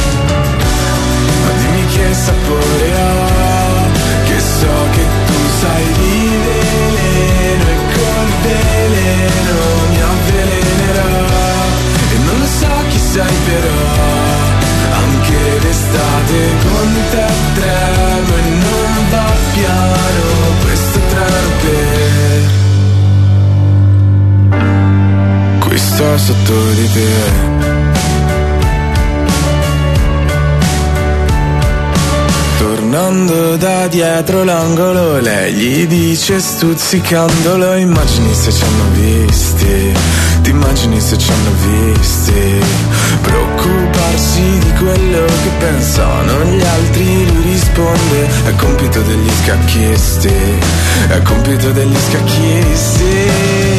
te. Tornando da dietro l'angolo, lei gli dice stuzzicandolo: immagini se ci hanno visti, ti immagini se ci hanno visti. Preoccuparsi di quello che pensano gli altri, lui risponde: è compito degli scacchisti, è compito degli scacchisti.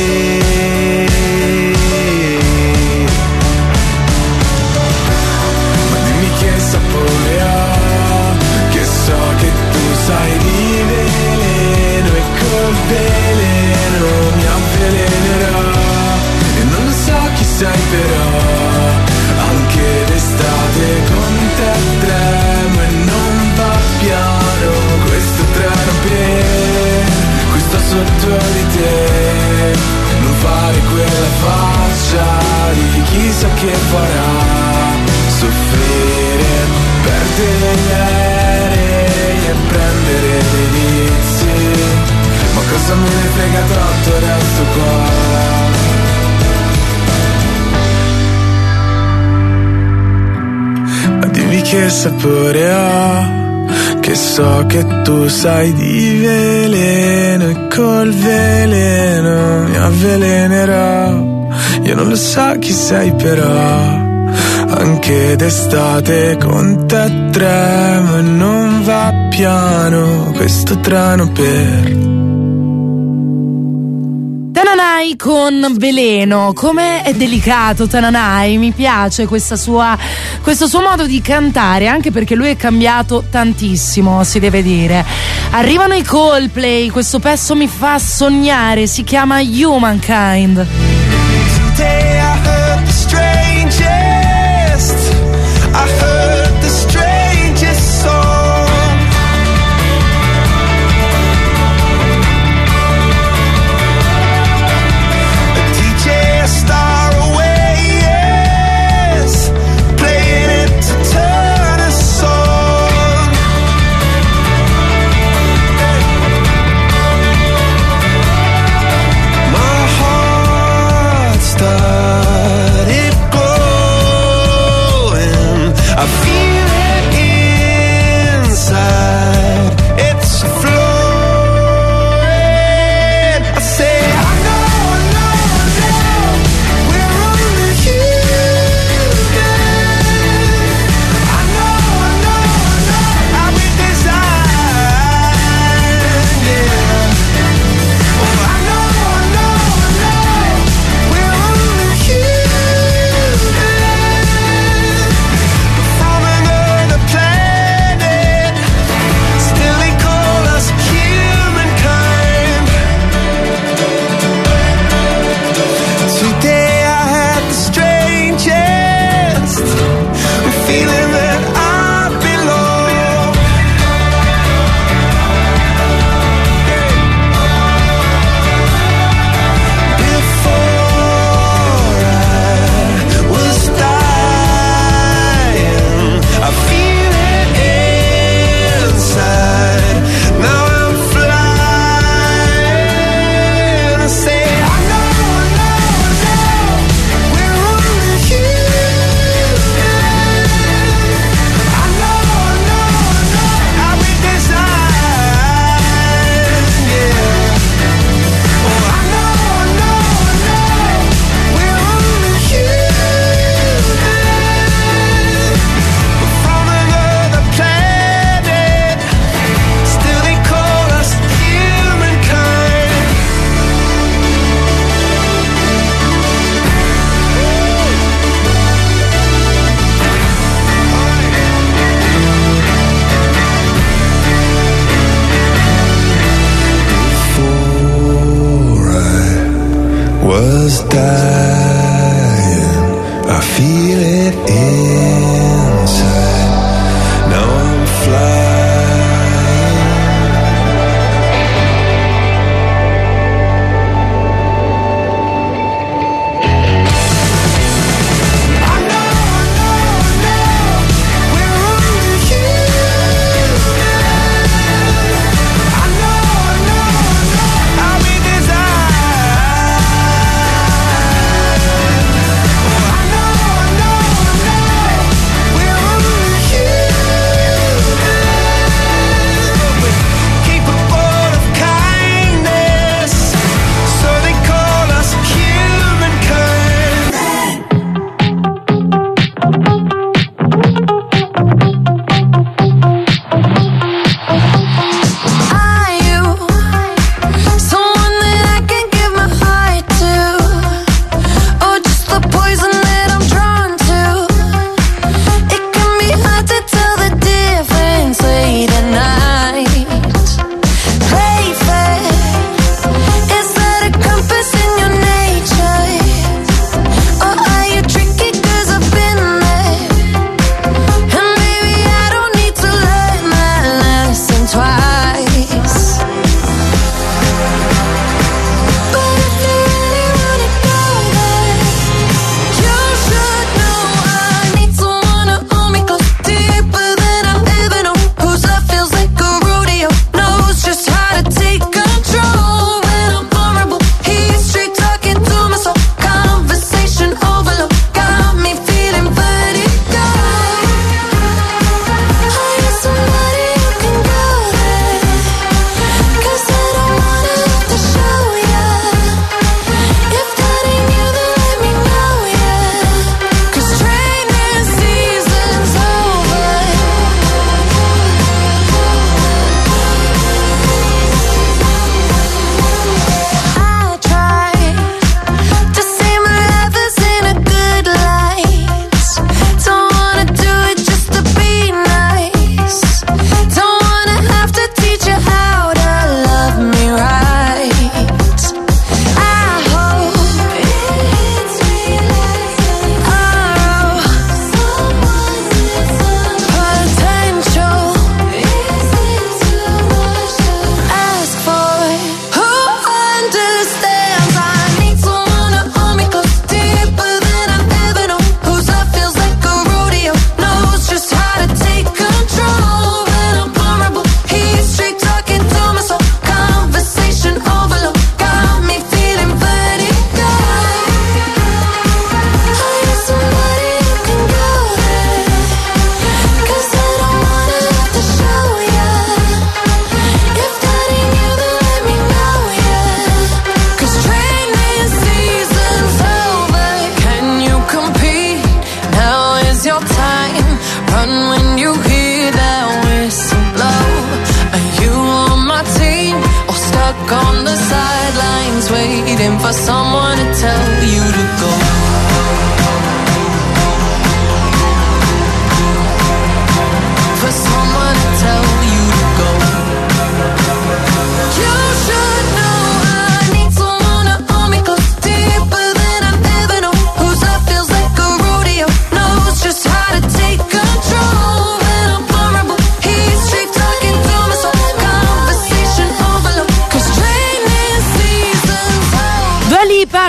Sai di veleno e col veleno mi avvelenerà. E non lo so chi sei però, anche d'estate con te tremo e non va piano questo treno per questo sotto di te. Non fare quella faccia di chissà che farà soffrire, perdere gli aerei e prendere dei vizi, ma cosa me ne frega, tanto resto qua. Ma dimmi che sapore ha, che so che tu sai di veleno e col veleno mi avvelenerà. Io non lo so chi sei però, anche d'estate con te tremo e non va piano questo treno per... Tananai con veleno, come è delicato Tananai, mi piace questo suo modo di cantare, anche perché lui è cambiato tantissimo, si deve dire. Arrivano i Coldplay, questo pezzo mi fa sognare, si chiama Humankind. Today I heard the strangest, I heard the strangest song. A DJ, a star away, yes, playing it to turn us on. My heart started glowing. I feel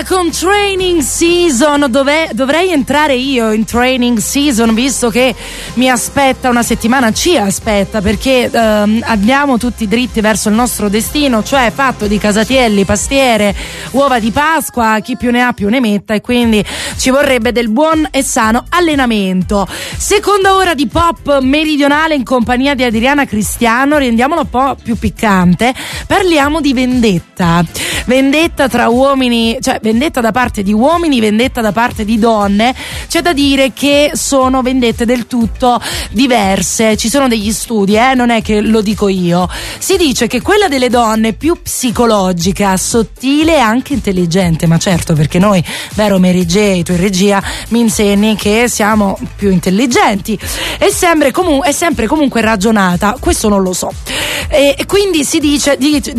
con Training Season. Dovrei entrare io in Training Season, visto che mi aspetta una settimana, ci aspetta, perché andiamo tutti dritti verso il nostro destino, cioè fatto di casatielli, pastiere, uova di Pasqua, chi più ne ha più ne metta, e quindi ci vorrebbe del buon e sano allenamento. Seconda ora di pop meridionale in compagnia di Adriana Cristiano, rendiamolo un po' più piccante. Parliamo di vendetta tra uomini, cioè vendetta da parte di uomini, vendetta da parte di donne. C'è da dire che sono vendette del tutto diverse, ci sono degli studi, non è che lo dico io. Si dice che quella delle donne è più psicologica, sottile e anche intelligente, ma certo, perché noi, vero Mary J, tu in regia mi insegni che siamo più intelligenti, è sempre comunque ragionata, questo non lo so, e quindi si dice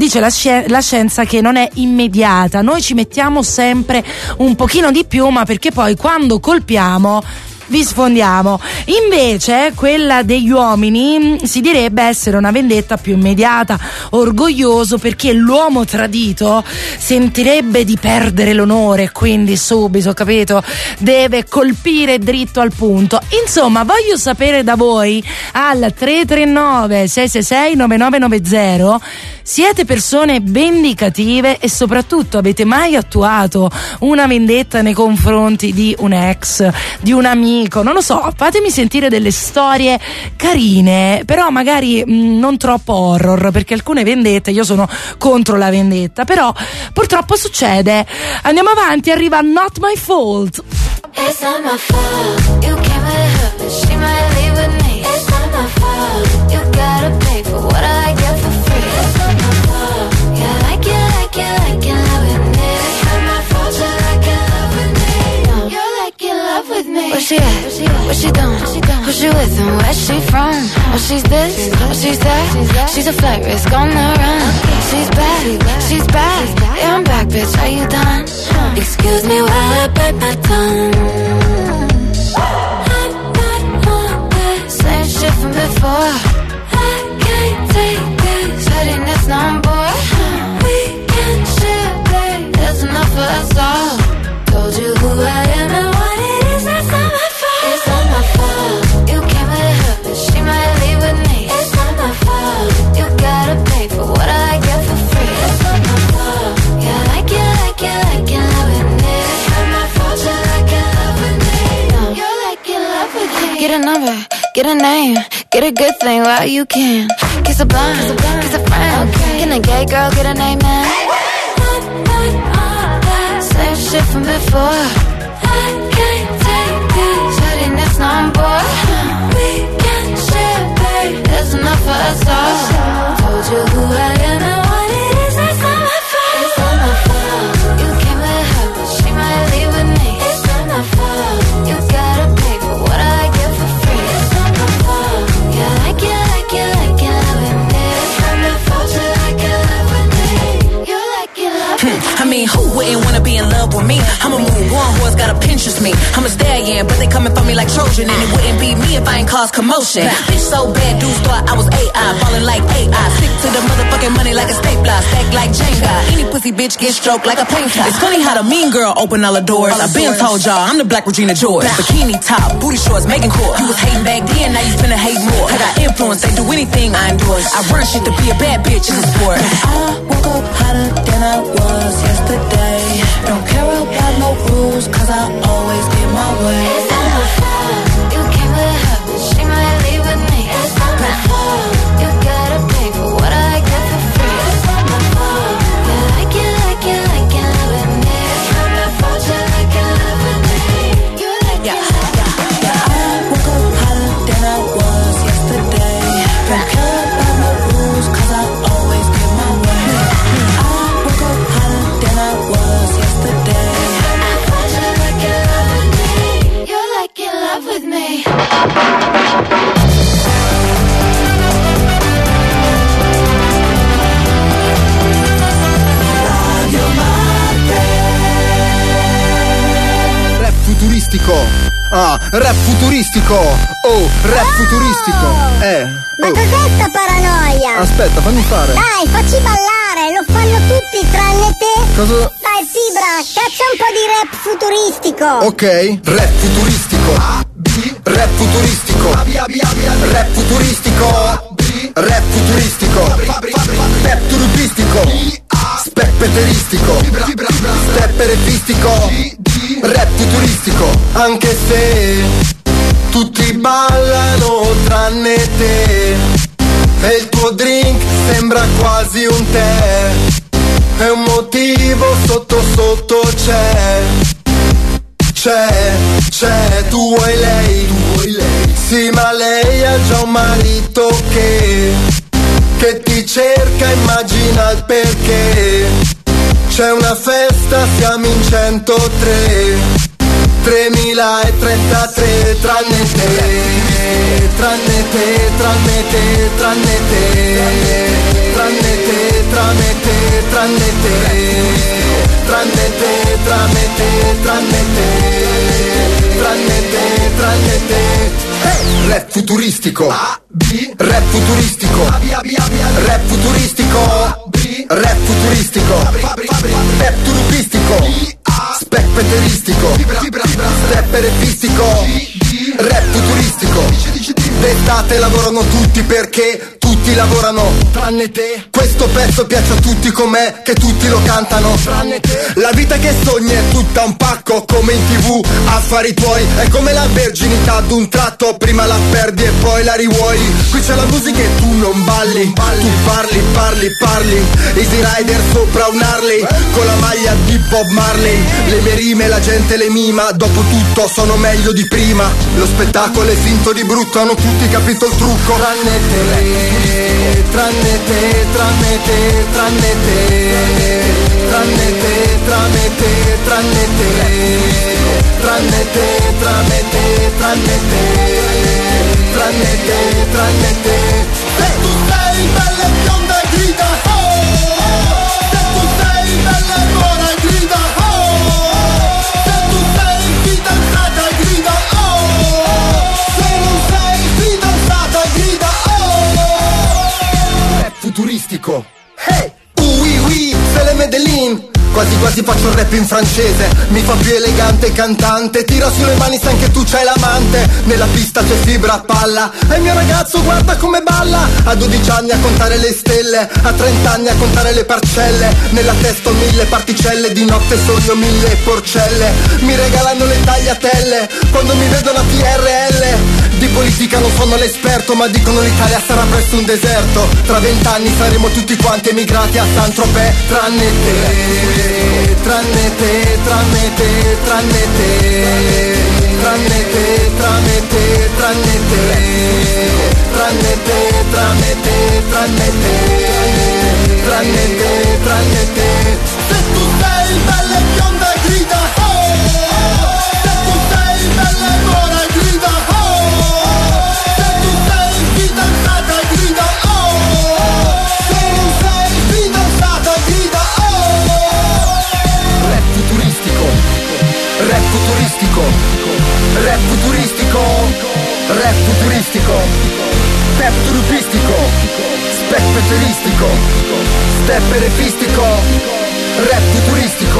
la scienza che non è immediata, noi ci mettiamo sempre un pochino di più, ma perché poi quando colpiamo vi sfondiamo. Invece quella degli uomini si direbbe essere una vendetta più immediata, orgoglioso, perché l'uomo tradito sentirebbe di perdere l'onore, quindi subito, capito, deve colpire dritto al punto. Insomma, voglio sapere da voi al 339 666 9990, siete persone vendicative e soprattutto avete mai attuato una vendetta nei confronti di un ex, di un amico? Non lo so, fatemi sentire delle storie carine, però magari non troppo horror, perché alcune vendette, io sono contro la vendetta, però purtroppo succede. Andiamo avanti, arriva Not My Fault. It's not my fault. You came with her, but she might leave with me. It's not my fault. You gotta pay for what I get for free. It's not my fault. Yeah, like you love with me. It's not my fault. You like you love with me. No, you're like you love with me. Where she at? What she doing? Who she with and where she from? Oh, she's this, oh, she's that. She's a flight risk on the run. She's bad. Yeah, I'm back, bitch. Are you done? Excuse me while I bite my tongue. I'm not on that same shit from before. I can't take this pettiness no more. We can share, babe. There's enough for us all. Told you who I am and what it is. That's not my fault. It's not my fault. You came with her, but she might leave with me. It's not my fault. You gotta pay for what I get for free. It's not my fault. Yeah, like you love with me. It's not my fault. You like you love with me. No, you're like you love with me. Get a number, get a name, get a good thing while you can. Kiss a blind, kiss a friend. Can a gay girl get a name man? Same shit from before. I can't take this pettiness no more. We can share, babe. There's enough for us all. Told you who I am and what it is. That's not my fault. It's not my fault. You came with her, but she might leave with me. It's not my fault. You gotta pay for what I get for free. It's not my fault. Yeah, like you love with me. It's not my fault. You like you love with me. You like you love with me. I mean, who wouldn't wanna be in love with me? I'ma move on, who's gotta Pinterest me. I'm a stallion, but they coming for me like Trojan. And it wouldn't be me if I ain't cause commotion. Bitch so bad, dudes thought I was AI, falling like AI. Stick to the motherfucking money like a stapler, stack like Jenga. Any pussy bitch get stroked like a painter. It's funny how the mean girl open all the doors. I been told y'all, I'm the Black Regina George. Bikini top, booty shorts, making cool. You was hating back then, now you finna hate more. I got influence, they do anything I endorse. I run shit to be a bad bitch in the sport. I woke up hotter than I was yesterday. Don't care about no rules, cause I always get my way. It's not my fault. You came with her, but she might leave with me. It's not my fault. You gotta pay for what I get for free. It's not my fault. Yeah, like you love with me. It's not my fault. You like you love with me. You like you love with me. I woke up hotter than I was yesterday. Don't care about no rules, cause I always get my way. I woke up hotter than I was yesterday. You like you love with me. Rap futuristico. Rap futuristico. Oh, rap futuristico. Ma cos'è sta paranoia? Aspetta, fammi fare. Dai, facci ballare, lo fanno tutti tranne te. Cosa? Dai, Fibra, caccia un po' di rap futuristico. Ok, rap futuristico. Rap futuristico. Rap futuristico. Rap futuristico. Rap turupistico. Speppeteristico. Stepperepistico. Rap futuristico. Anche se tutti ballano tranne te e il tuo drink sembra quasi un tè. È un motivo sotto sotto c'è, tu vuoi lei, sì ma lei ha già un marito che ti cerca, immagina il perché. C'è una festa, siamo in 103, 3033, tranne te, tranne te, tranne te, tranne te, tranne te, tranne te, tranne te, tranne te, tranne te, tranne te, tranne te, tranne te. Rap futuristico, rap futuristico, rap futuristico, rap futuristico, rap turupistico, speppeteristico, stepperepistico, rap futuristico. D'estate lavorano tutti perché tutti lavorano tranne te. Questo pezzo piace a tutti com'è, che tutti lo cantano tranne te. La vita che sogni è tutta un pacco, come in TV, affari tuoi. È come la verginità d'un tratto, prima la perdi e poi la rivuoi. Qui c'è la musica e tu non balli, tu parli. Easy Rider sopra un Harley, con la maglia di Bob Marley. Le mie rime la gente le mima, dopo tutto sono meglio di prima. Lo spettacolo è finto di brutto, hanno tutti capito il trucco. Tranne te, tranne te, tranne te, tranne te, tranne te, tranne te, tranne te, tranne te, tranne te, tranne te, tranne te, tranne te. Se tu sei bella e bionda grida oh, se tu sei bella e buona grida oh, se tu sei fidanzata grida oh, se non sei fidanzata grida oh. Rap futuristico. Hey! Oui, c'est le Medellin. Quasi quasi faccio il rap in francese, mi fa più elegante cantante. Tira sulle mani se anche tu c'hai l'amante. Nella pista c'è Fibra a palla e il mio ragazzo guarda come balla. A 12 anni a contare le stelle, a 30 anni a contare le parcelle. Nella testa ho 1000 particelle, di notte sogno 1000 porcelle. Mi regalano le tagliatelle quando mi vedono a TRL. Di politica non sono l'esperto, ma dicono l'Italia sarà presto un deserto. Tra 20 anni saremo tutti quanti emigrati a Saint-Tropez, tranne te. Tranne te, tranne te, tranne te, tranne te, tranne te, tranne te, tranne te, tranne te, tranne te, tranne te, tranne te. Se tu sei bella e bionda grida oh, se tu sei bella e buona grida oh, se tu sei fidanzata grida oh, se non sei fidanzata grida oh. Rap futuristico, rap futuristico, rap futuristico, rap futuristico, rap turupistico, speppeteristico, stepperepistico, rap futuristico.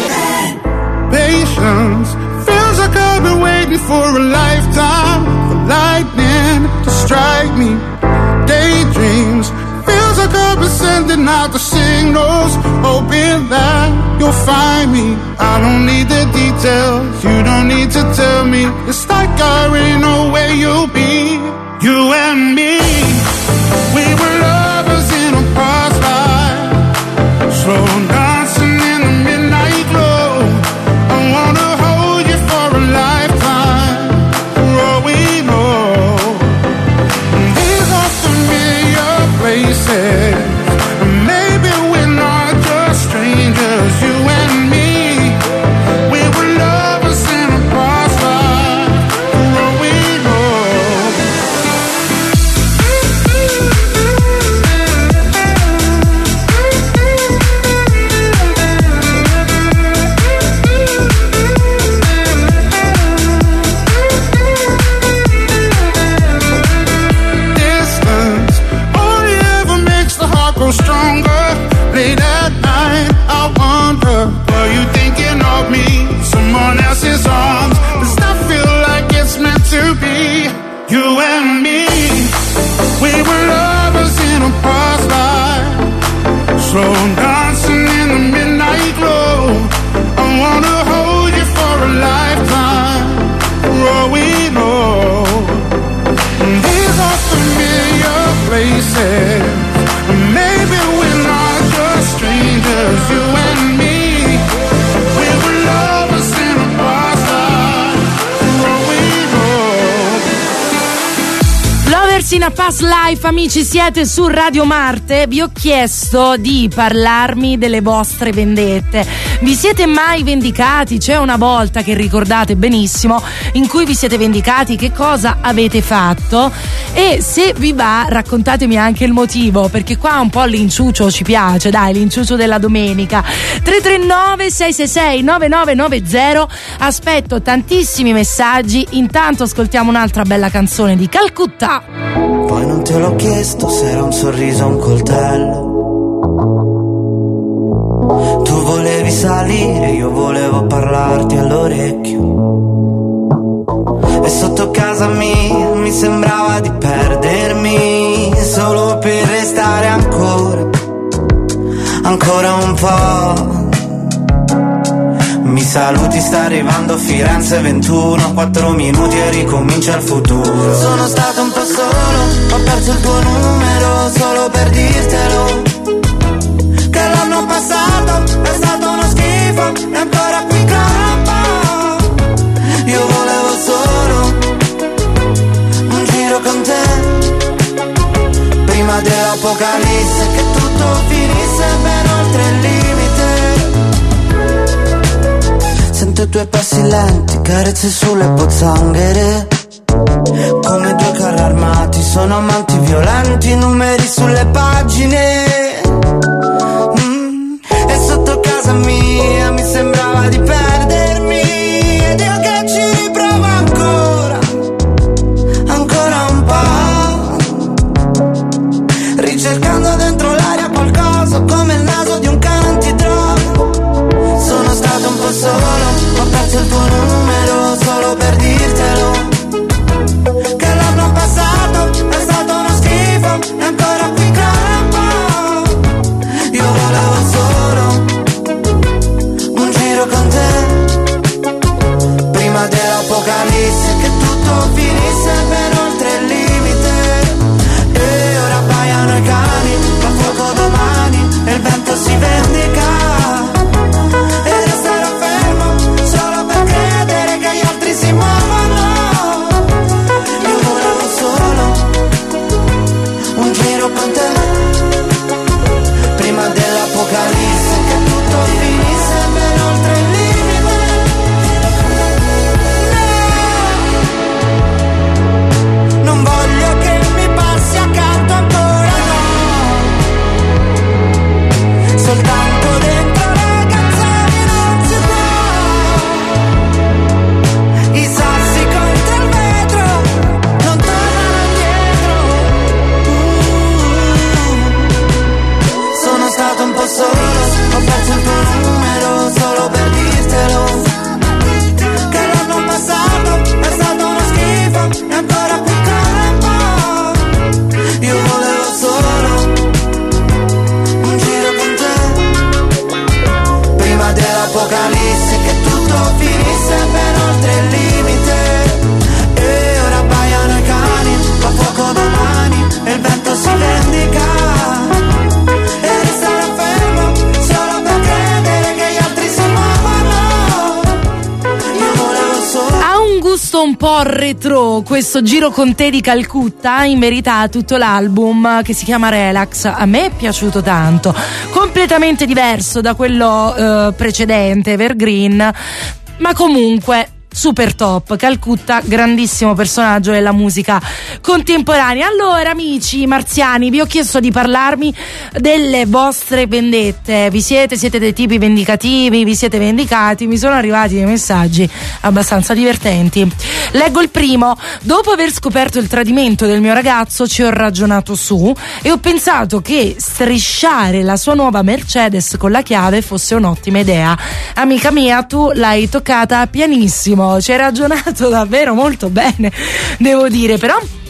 Patience feels like I've been waiting for a lifetime, for lightning to strike me. Daydreams feels like I've been sending out the signals, hoping that you'll find me. I don't need the details, you don't need to tell me. It's like I already know where you'll be. You and me, we were lovers in a past life, slow dancing in the midnight glow. I wanna hold you for a lifetime, for all we know. These are familiar places, maybe we're not just strangers. You and me, we were lovers in a past life, for all we know. We were lovers in a past life, slow dancing in the midnight glow. I wanna hold you for a lifetime, for all we know. These are familiar places, maybe we're not just strangers, you and me. We were lovers in a past life, for all we know. Lovers in a Past Life, amici, siete su Radio Marte. Vi ho chiesto di parlarmi delle vostre vendette. Vi siete mai vendicati? C'è una volta che ricordate benissimo in cui vi siete vendicati? Che cosa avete fatto? E se vi va, raccontatemi anche il motivo, perché qua un po' l'inciuccio ci piace, dai, l'inciuccio della domenica. 339 666 9990. Aspetto tantissimi messaggi. Intanto ascoltiamo un'altra bella canzone di Calcutta. Poi non te l'ho chiesto se era un sorriso o un coltello. Tu volevi salire, io volevo parlarti all'orecchio. E sotto casa mia mi sembrava di perdermi, solo per restare ancora un po'. Mi saluti, sta arrivando Firenze 21, 4 minuti e ricomincia il futuro. Sono stato un po' solo, ho perso il tuo numero solo per dirtelo, che l'anno passato è stato uno schifo e ancora qui campo. Io volevo solo un giro con te, prima dell'apocalisse, che tutto finisse ben oltre il limite. Sento i tuoi passi lenti, carezze sulle pozzanghere, come due carri armati, sono amanti violenti, numeri sulle pagine. E sotto casa mia mi sembrava di perdermi, ed io che ci riprovo ancora un po', ricercando dentro l'aria qualcosa come il naso di un cane antidroga. Sono stato un po' solo, ho perso il tuo numero solo per dirtelo, che l'anno passato è stato uno schifo e ancora qui campo. Io volevo solo un giro con te, prima dell'apocalisse, che tutto finisse ben oltre il limite. E ora abbaiano i cani, fa fuoco domani e il vento si vendica. Un po' retro questo giro con te di Calcutta, in verità tutto l'album che si chiama Relax a me è piaciuto tanto, completamente diverso da quello precedente, Evergreen, ma comunque super top. Calcutta, grandissimo personaggio della musica contemporanea. Allora, amici marziani, vi ho chiesto di parlarmi delle vostre vendette. Siete dei tipi vendicativi? Vi siete vendicati? Mi sono arrivati dei messaggi abbastanza divertenti. Leggo il primo. Dopo aver scoperto il tradimento del mio ragazzo ci ho ragionato su e ho pensato che strisciare la sua nuova Mercedes con la chiave fosse un'ottima idea. Amica mia, tu l'hai toccata pianissimo, ci hai ragionato davvero molto bene, devo dire. Però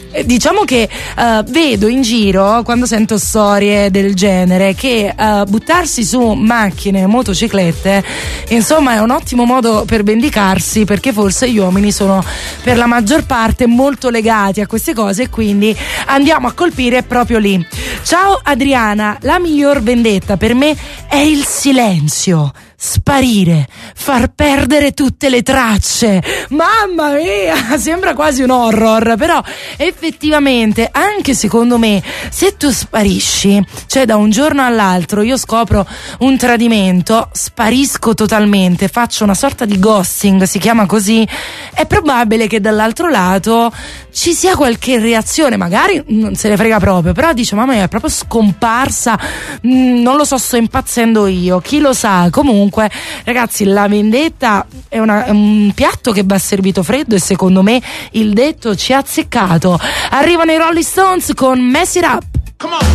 Diciamo che vedo in giro, quando sento storie del genere, che buttarsi su macchine, motociclette, insomma, è un ottimo modo per vendicarsi, perché forse gli uomini sono per la maggior parte molto legati a queste cose, e quindi andiamo a colpire proprio lì. Ciao Adriana, la miglior vendetta per me è il silenzio. Sparire, far perdere tutte le tracce. Mamma mia, sembra quasi un horror, però effettivamente anche secondo me, se tu sparisci, cioè da un giorno all'altro io scopro un tradimento, sparisco totalmente, faccio una sorta di ghosting, si chiama così, è probabile che dall'altro lato ci sia qualche reazione, magari non se ne frega proprio, però dice mamma mia, è proprio scomparsa, non lo so, sto impazzendo io, chi lo sa. Comunque ragazzi, la vendetta è un piatto che va servito freddo, e secondo me il detto ci ha azzeccato. Arrivano i Rolling Stones con Mess It Up. Come on.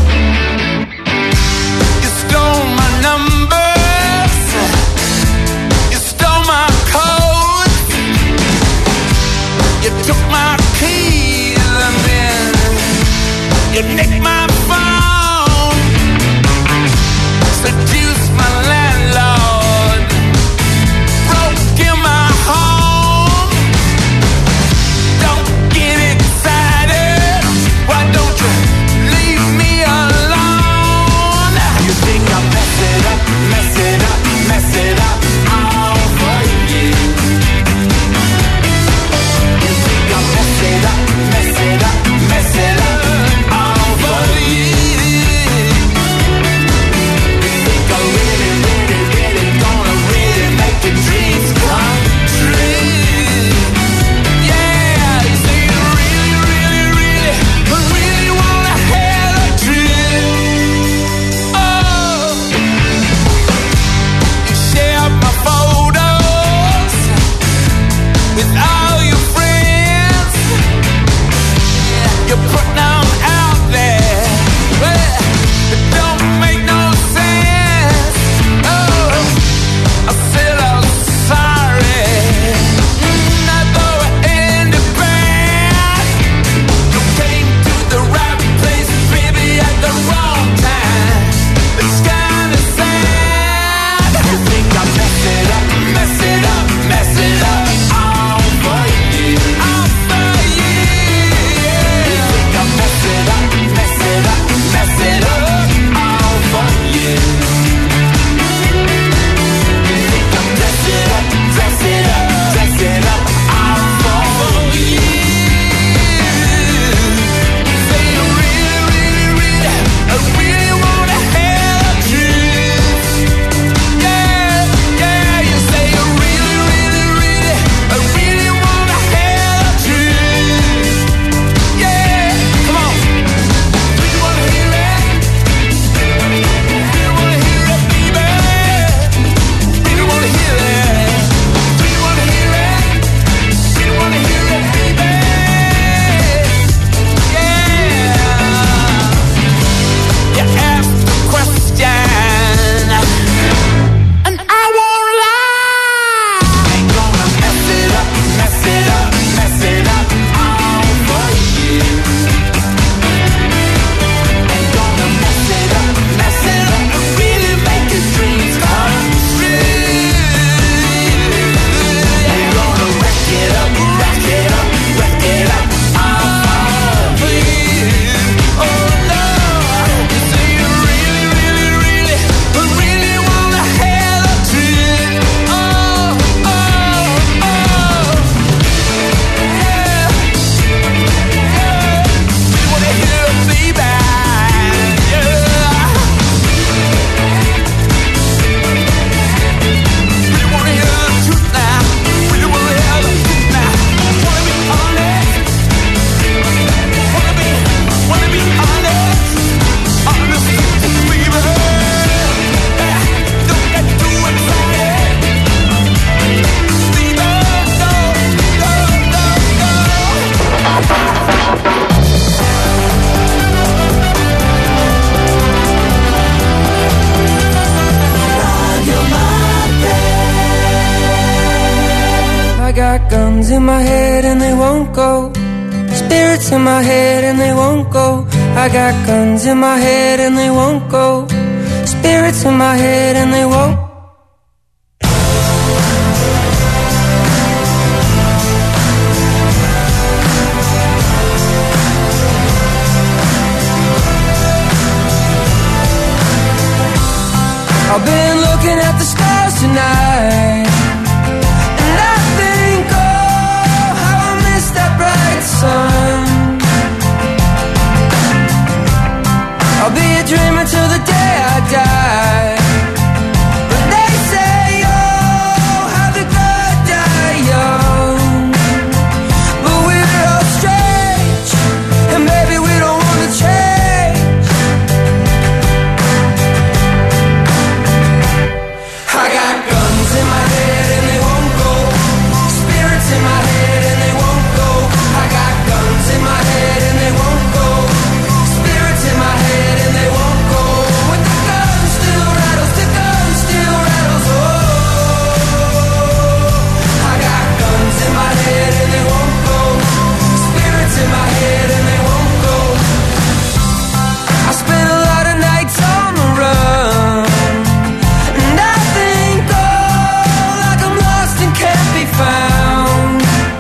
You stole my numbers, you stole my code, you took my keys and then you nicked my phone, seduced my landlord, broke in my home. Don't get excited, why don't you leave me alone? You think I mess it up, mess it up, mess it up all for you. You think I mess it up, mess it up, mess it up all for you. You think I really, really, really gonna really make your dreams come true? Yeah, you say you really, really, really, really wanna have a dream. Oh, you share my photos with all your friends. You put them out there, well, it don't make no sense. Oh, I said I'm sorry. I thought it ended bad. You came to the right place, baby, at the wrong time. It's kinda sad. You think I mess it up, mess it up, mess it up all for you, all for you. You think I mess it up, mess it up, mess it up all for you. You think I dress it up, dress it up, dress it up all for you. You say you really, really, really, I really wanna have a dream. Yeah, yeah, you say you really, really, really, I really wanna have a dream. Yeah, come on. Do you wanna hear that? Do you wanna hear that, baby? Do you wanna hear that? Do you wanna hear that? Do you wanna hear that, baby? Yeah. You asked the question, and I won't lie. Ain't gonna mess it up, mess it up, mess it up all for you. Ain't gonna mess it up, and really make your dreams come true. Ain't gonna wreck it up, wreck it up, wreck it up all for you. Oh no, you say you really, really, really, really wanna have a dream. Oh, oh, oh. Yeah. We wanna hear it, baby. Yeah. We wanna hear the truth now. We wanna hear the truth now. Wanna be honest. Wanna be honest. Honest, baby. Don't get too excited. Baby, go, go, go, go. I got guns in my head and they won't go. This Spirits in my head and they won't go. I got guns in my head and they won't go. Spirits in my head and they won't. I've been looking at the stars tonight, and I think, oh, how I miss that bright sun. I'll be a dreamer till the day I die. But they say, oh, how the good die young. But we're all strange, and maybe we don't want to change. I got guns in my head and they won't go. Spirits in my head and they won't go. I got guns in my head and they won't go. Spirits in my head and they won't go. But the gun still rattles, the gun still rattles. Oh, I got guns in my head and they won't go. Spirits in my head and they won't go. I spent a lot of nights on the run, and I think, oh, like I'm lost and can't be found.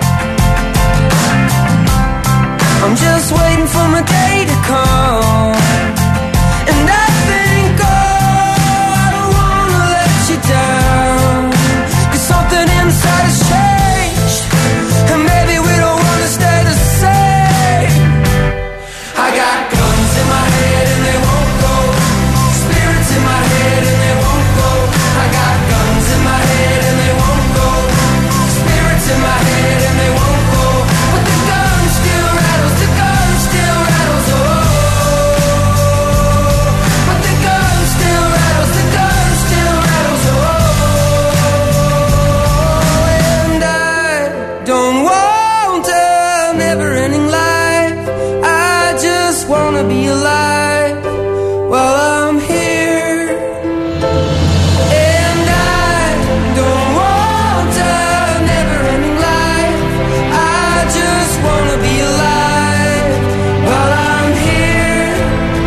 I'm just waiting for my day to come, and I think, oh, I don't wanna let you down. 'Cause something inside has changed, and maybe we don't wanna stay the same. I got guns in my head and they won't go. Spirits in my head and they won't go. I got guns in my head and they won't go. Spirits in my head and they won't go. But the gun still rattles, the gun still rattles. Oh, but the gun still rattles, the gun still rattles. Oh, and I don't want a never-ending life. I just wanna be alive while I'm here. And I don't want a never-ending life. I just wanna be alive while I'm here.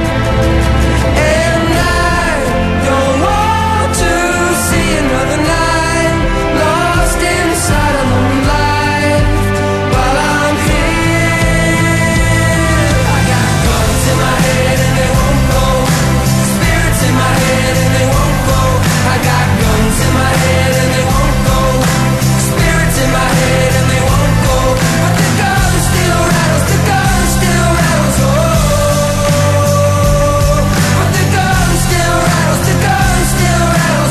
And I don't want to see another night lost inside a lonely life while I'm here. I got guns in my head and they won't go. Spirits in my head and they won't go. I got guns in my head and they won't go. Spirits in my head and they won't go. But the gun still rattles, the gun still rattles. Oh, but the gun still rattles, the gun still rattles.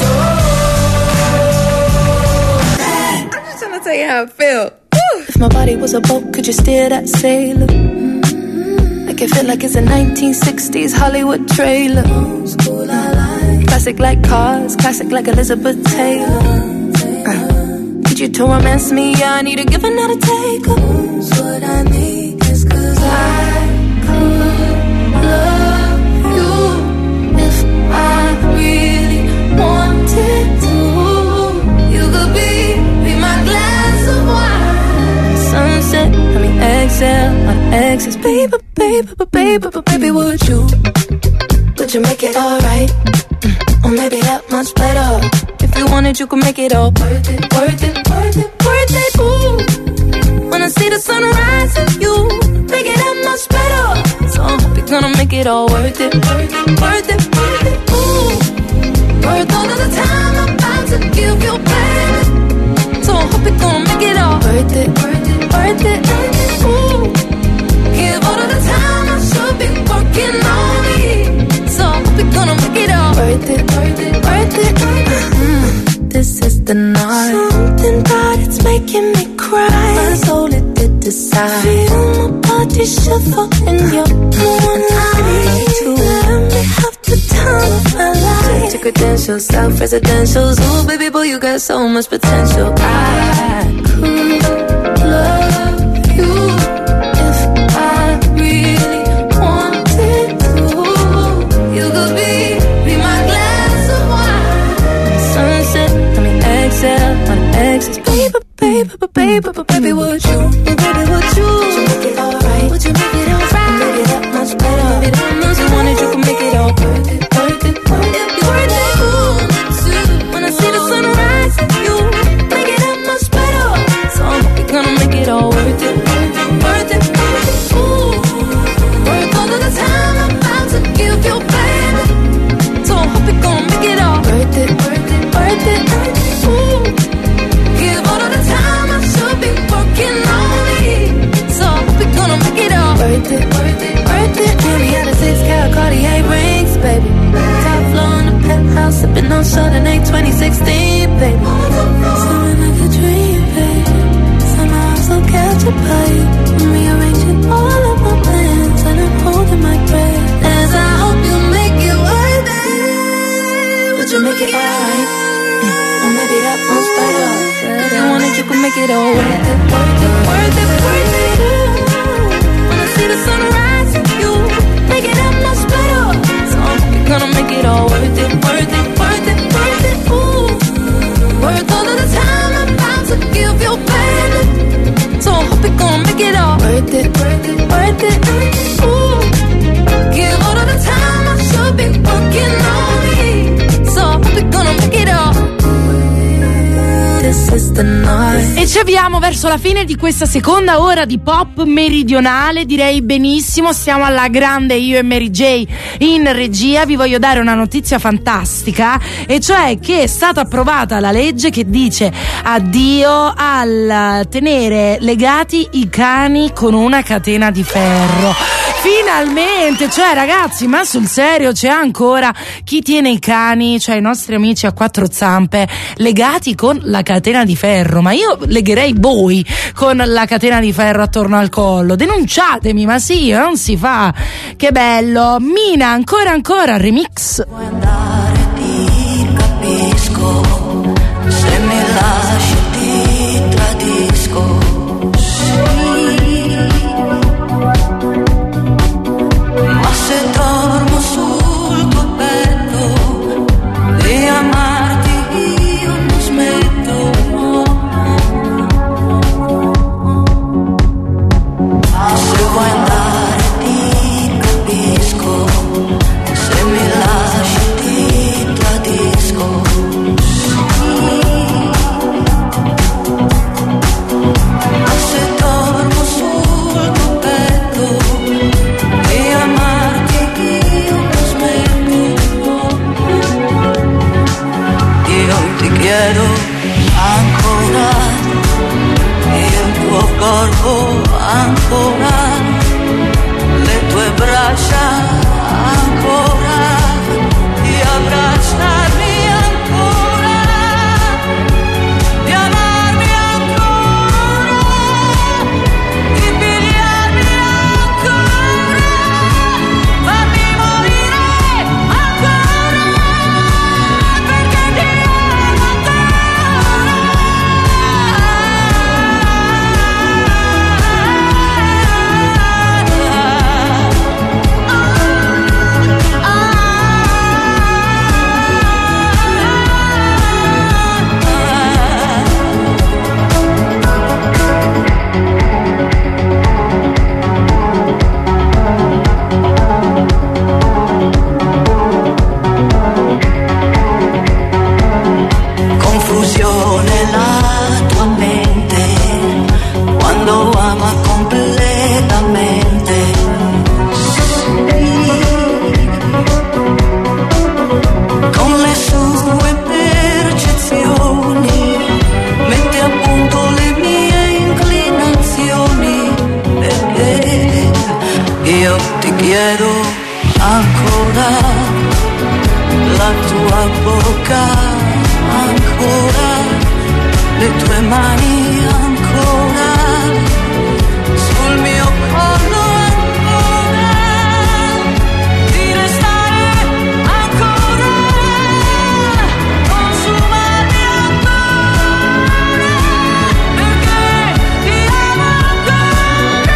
Oh, I'm just trying to tell you how I feel. If my body was a boat, could you steer that sailor? Make it feel like it's a 1960s Hollywood trailer. Classic like cars, classic like Elizabeth Taylor. Need you to romance me, I need a give and not a take. What I need is 'cause I could love you if I really wanted to. You could be my glass of wine. Sunset, I mean exhale, not exes. Baby, baby, baby, baby, would you make it alright? Or maybe that much better. If you wanted, you could make it all worth it, worth it, worth it, worth it. Ooh, when I see the sunrise and you make it that much better. So I hope you're gonna make it all worth it, worth it, worth it, worth it. Ooh, worth all of the time I'm about to give you, baby. So I hope you're gonna make it all worth it, worth it, worth it, worth it. Ooh, give all of the time I should be working on me. So I hope you're gonna make it all worth it, worth it, worth it. This is the night. Something about it's making me cry. My soul it did decide. Feel my body shiver in your own light. To let me have the time of my life. Check your credentials, self-residentials. Ooh, baby boy, you got so much potential. I could love you if I really wanted to. You could be my glass of wine. Sunset, I mean exhale, not exes. Baby, baby, baby, baby, would you make it alright? the night. E ci avviamo verso la fine di questa seconda ora di pop meridionale, direi benissimo. Stiamo alla grande io e Mary J in regia. Vi voglio dare una notizia fantastica, e cioè che è stata approvata la legge che dice addio al tenere legati i cani con una catena di ferro. Finalmente, cioè ragazzi, ma sul serio, c'è ancora chi tiene i cani, cioè i nostri amici a quattro zampe, legati con la catena di ferro? Ma io legherei voi con la catena di ferro attorno al collo. Denunciatemi, ma sì, non si fa. Che bello. Mina, ancora remix. Puoi andare, ti capisco, se mi lasci ti tradisco. Ma se dormo sul tuo petto di amarti io non smetto. Se vuoi andare ti capisco, se mi lasci ti tradisco. Ma se dormo sul tuo petto di amarti io non smetto. Io ti chiedo ancora, il tuo corpo ancora, le tue braccia ancora, di abbracciarmi ancora, di amarmi ancora, di pigliarmi ancora, fammi morire ancora, perché ti amo confusione la tua mente quando ama completamente. Con le sue percezioni mette a punto le mie inclinazioni, perché io ti chiedo ancora, la tua bocca ancora, le tue mani ancora, sul mio collo ancora, di restare ancora, consumarmi ancora, perché ti amo ancora,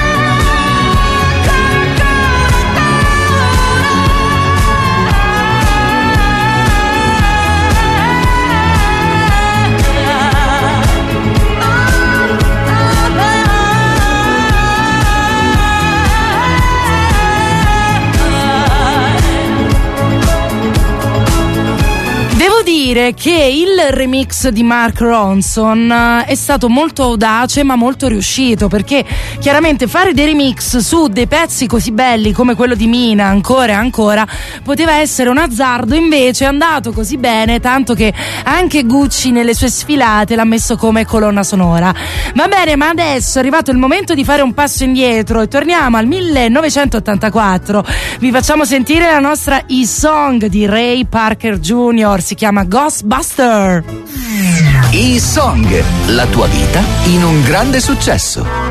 Devo dire che il remix di Mark Ronson è stato molto audace ma molto riuscito, perché chiaramente fare dei remix su dei pezzi così belli come quello di Mina ancora e ancora poteva essere un azzardo, invece è andato così bene tanto che anche Gucci nelle sue sfilate l'ha messo come colonna sonora. Va bene, ma adesso è arrivato il momento di fare un passo indietro e torniamo al 1984. Vi facciamo sentire la nostra e-song di Ray Parker Jr., si chiama Ghostbuster. E-song, la tua vita in un grande successo.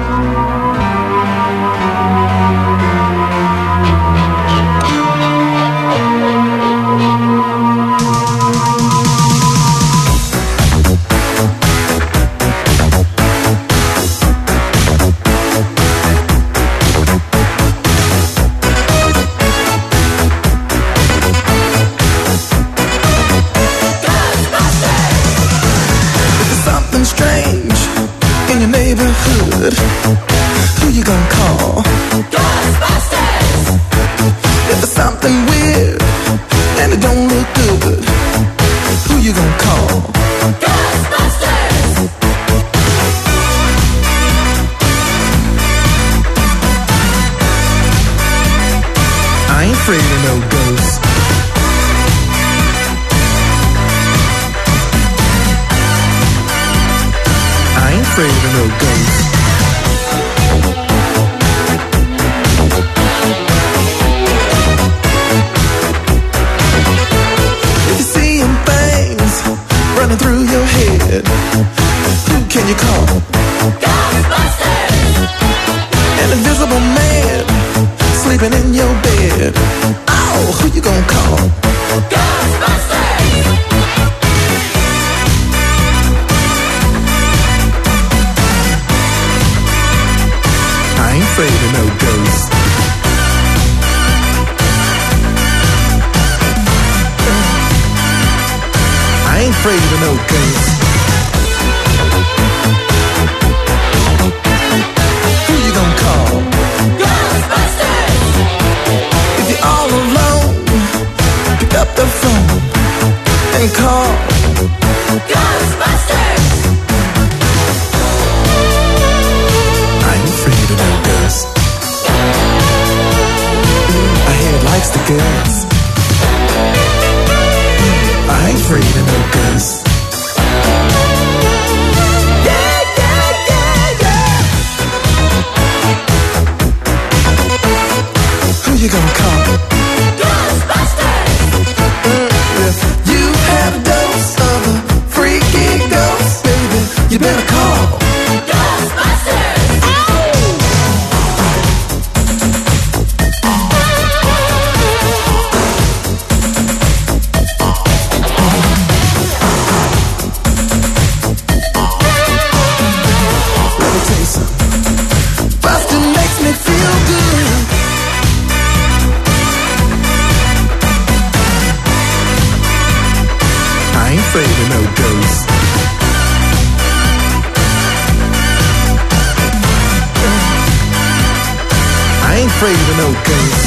Strange in your neighborhood. afraid of no ghosts. I ain't afraid of no ghosts. If you're seeing things running through your head, who can you call? Ghostbusters! An invisible man sleeping in your bed. Oh, who you gonna call? Ghostbusters! I ain't afraid of no ghosts. I ain't afraid of no ghosts. Who you gonna call? Ghostbusters! If you're all alone, pick up the phone and call Ghostbusters! I ain't afraid of no ghosts. My head likes the girls. I ain't afraid of no ghosts. Yeah, yeah, yeah, yeah. Who you gonna call? Ghostbusters! If you have a dose of a freaky ghost, baby, you better call Ghostbusters! Afraid of no ghosts. I ain't afraid of no ghosts.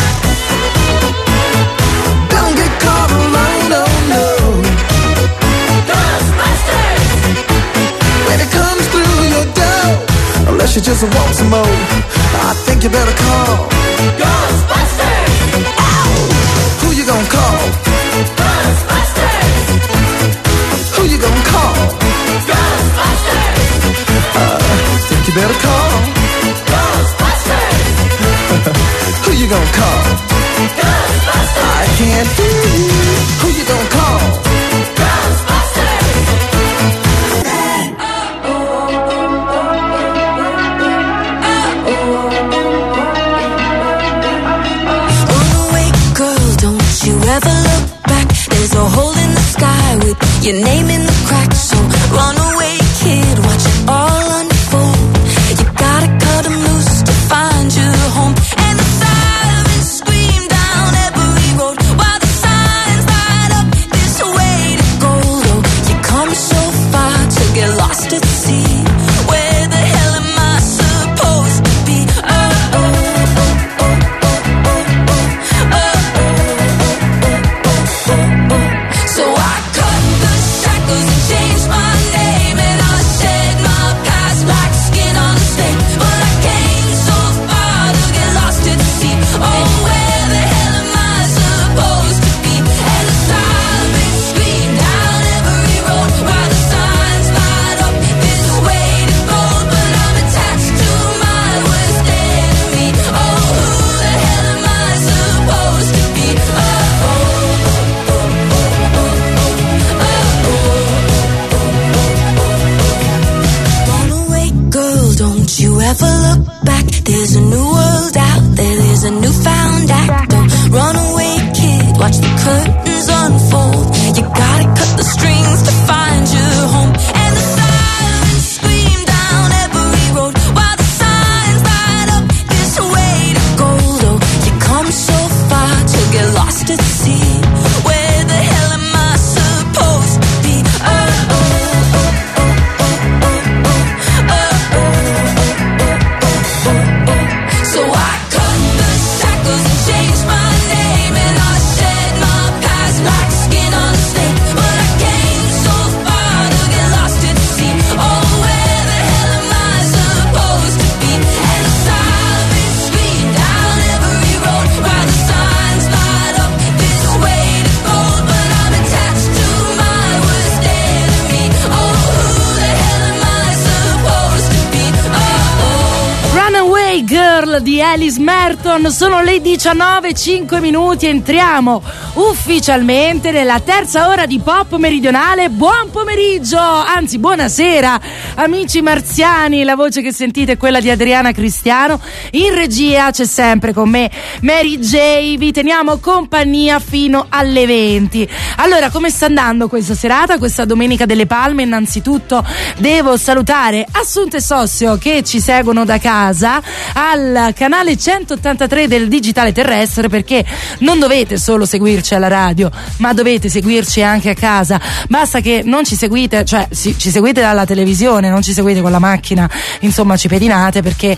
Don't get caught alone, oh no. Ghostbusters! When it comes through your door, unless you just want some more, I think you better call Ghostbusters! Ow! Who you gonna call? Ghostbusters! Who you gonna call? Ghostbusters! Think you better call Ghostbusters! Who you gonna call? Ghostbusters! I can't hear you. Who you gonna call? Ghostbusters! Run away, girl, don't you ever look back. There's a hole in the sky with your name in the crack. So run away, kid, watch it all unfold. You gotta cut 'em loose to find your home. And the sirens scream down every road while the signs light up this way to go. Though you come so far to get lost at sea. Where the hell am I supposed to be? Oh, oh, oh, oh, oh, oh, oh, oh, oh, oh. So I cut the shackles and changed my name, and I shed my past like skin on a snake. But I came so far to get lost at sea. Oh, where the hell am I supposed to be? And the sirens scream down every road while the signs light up this way to go. But I'm attached to my worst enemy. Oh, who the hell am I supposed to be? Oh, oh. Run away, girl, don't you ever look back. There's a new world out there, there's a newfound act. Don't run away, kid, watch the curtains unfold. You gotta cut the strings to find your home. And the sirens scream down every road while the signs light up this way to go. Though you come so far to get lost at sea. Where the hell am I supposed to be? Oh, oh. So I cut the shackles and changed my name, and I shed my past like skin on a snake. But I came so far di Alice Merton. Sono le 19:05. Entriamo ufficialmente nella terza ora di Pop Meridionale. Buon pomeriggio, anzi buonasera amici marziani. La voce che sentite è quella di Adriana Cristiano. In regia c'è sempre con me Mary J. Vi teniamo compagnia fino alle 20. Allora, come sta andando questa serata, questa Domenica delle Palme? Innanzitutto devo salutare Assunta e Sossio che ci seguono da casa al canale 183 del digitale terrestre, perché non dovete solo seguirci alla radio, ma dovete seguirci anche a casa. Basta che non ci seguite, cioè ci seguite dalla televisione, non ci seguite con la macchina, insomma ci pedinate, perché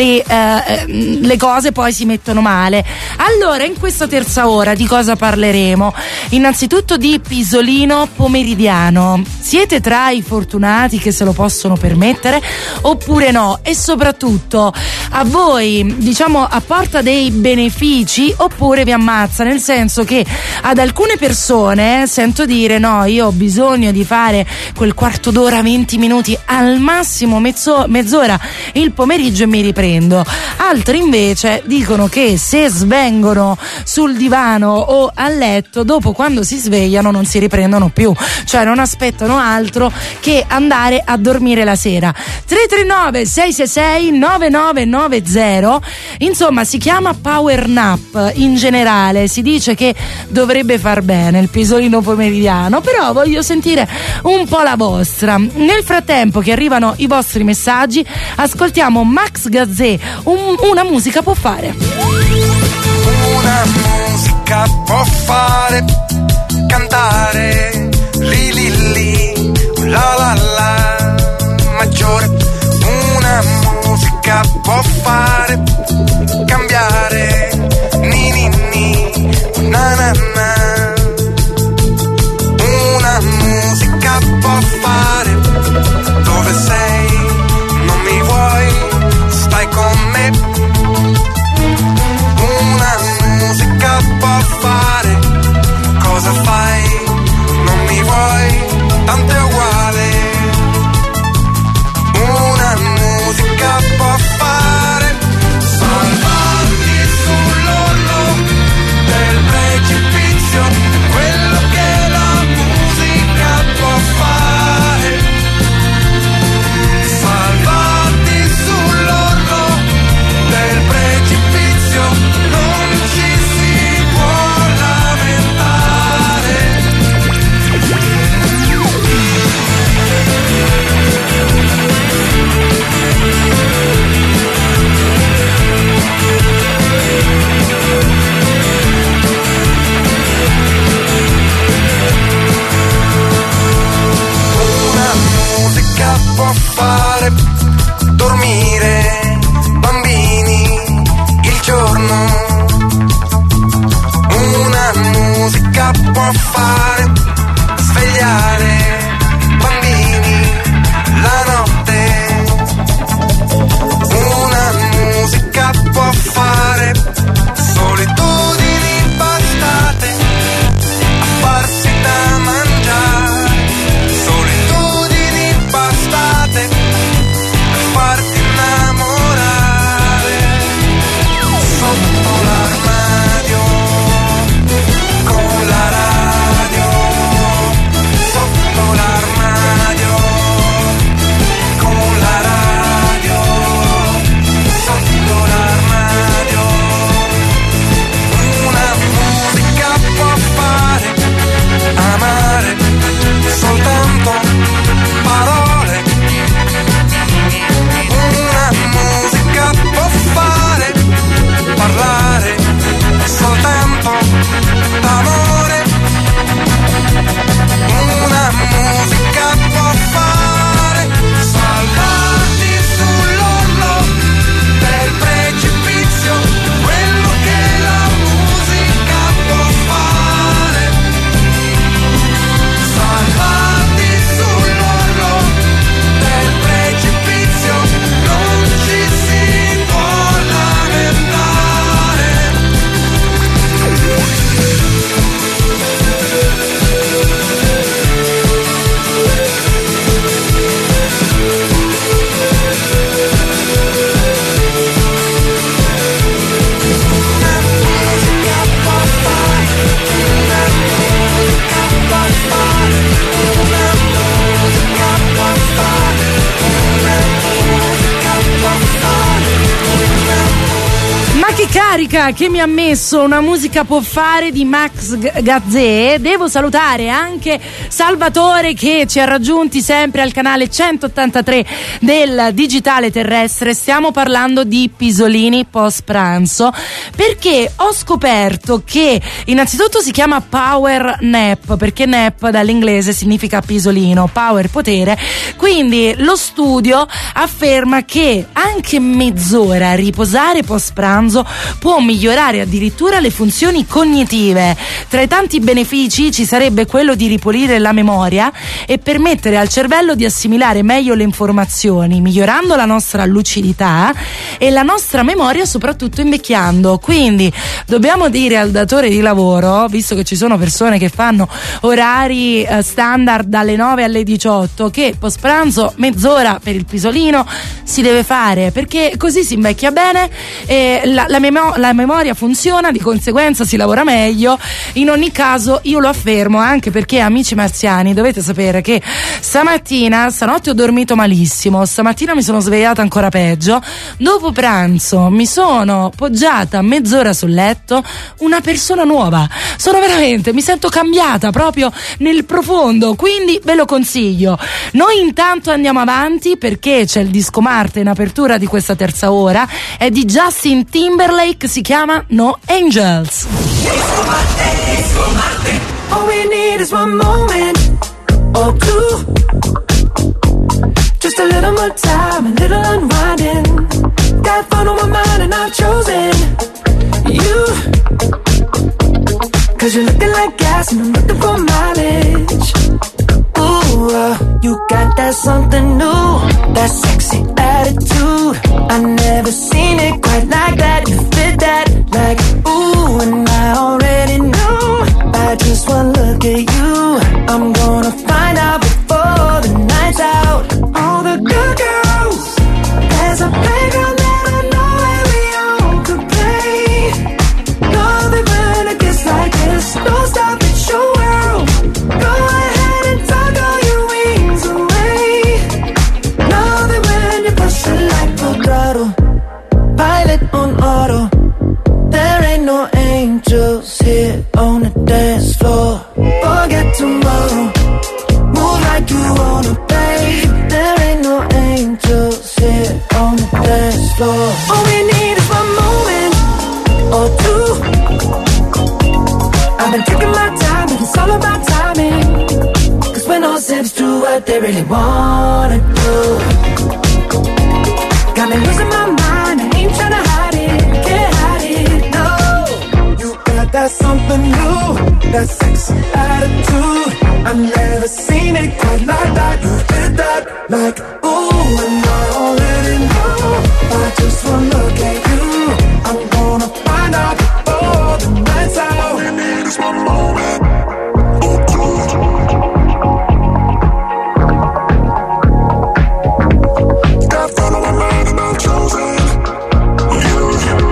le cose poi si mettono male. Allora, in questa terza ora di cosa parleremo? Innanzitutto di pisolino pomeridiano. Siete tra i fortunati che se lo possono permettere oppure no? E soprattutto, a voi, diciamo, apporta dei benefici oppure vi ammazza? Nel senso che ad alcune persone sento dire: no, io ho bisogno di fare quel quarto d'ora, 20 minuti, al massimo mezz'ora il pomeriggio e mi riprendo. Altri invece dicono che se svengono sul divano o a letto, dopo, quando si svegliano, non si riprendono più, cioè non aspettano altro che andare a dormire la sera. 339 666 9990. Insomma, si chiama power nap in generale, si dice che dovrebbe far bene il pisolino pomeridiano, però voglio sentire un po' la vostra. Nel frattempo che arrivano i vostri messaggi, ascoltiamo Max Gazzè. Una musica può fare. Una musica può fare cantare li li li la la la maggiore. Una musica può fare cambiare ni ni ni na na na. Una musica può fare dove sei, non mi vuoi, stai con me. Una musica musica che mi ha messo Una musica può fare di Max Gazzè. Devo salutare anche Salvatore che ci ha raggiunti sempre al canale 183 del digitale terrestre. Stiamo parlando di pisolini post pranzo perché ho scoperto che innanzitutto si chiama power nap, perché nap dall'inglese significa pisolino, power potere, quindi lo studio afferma che anche mezz'ora riposare post pranzo può migliorare addirittura le funzioni cognitive. Tra i tanti benefici ci sarebbe quello di ripulire la memoria e permettere al cervello di assimilare meglio le informazioni, migliorando la nostra lucidità e la nostra memoria, soprattutto invecchiando. Quindi dobbiamo dire al datore di lavoro, visto che ci sono persone che fanno orari standard dalle 9 alle 18, che post pranzo mezz'ora per il pisolino si deve fare, perché così si invecchia bene e la memoria funziona, di conseguenza si lavora meglio. In ogni caso io lo affermo, anche perché, amici marziani, dovete sapere che stanotte ho dormito malissimo, stamattina mi sono svegliata ancora peggio, dopo pranzo mi sono poggiata mezz'ora sul letto, una persona nuova, mi sento cambiata proprio nel profondo, quindi ve lo consiglio. Noi intanto andiamo avanti perché c'è il disco Marte in apertura di questa terza ora, è di Justin Timberlake, si chiama No Angels. Disco Marte. All we need is one moment or two. Just a little more time, a little unwinding. Got fun on my mind and I've chosen you. 'Cause you're looking like gas and I'm looking for mileage. Ooh, you got that something new, that sexy attitude. I never seen it quite like that. You fit that like ooh, and I already know. By just one look at you, I'm gonna find out before the night's out. All the good girls, there's a playground that I know where we all could play. No, they burn a kiss like this. Don't stop, it's your world. Go ahead and tug all your wings away. Know that when you push it like the throttle, pilot on auto. There ain't no angels here on the dance floor. Forget tomorrow, move like you wanna, babe. There ain't no angels here on the dance floor. All we need is one moment or two. I've been taking my time, but it's all about timing. 'Cause when all zips do what they really wanna do, got me losing my mind, I ain't tryna hide it, can't hide it, no. You got that something new, that sexy attitude. I've never seen it quite like that. You did that like ooh, and I already know. By just one look at you, I'm gonna find out before the night's out. All we need is one moment. Got fun on my mind and I've chosen you.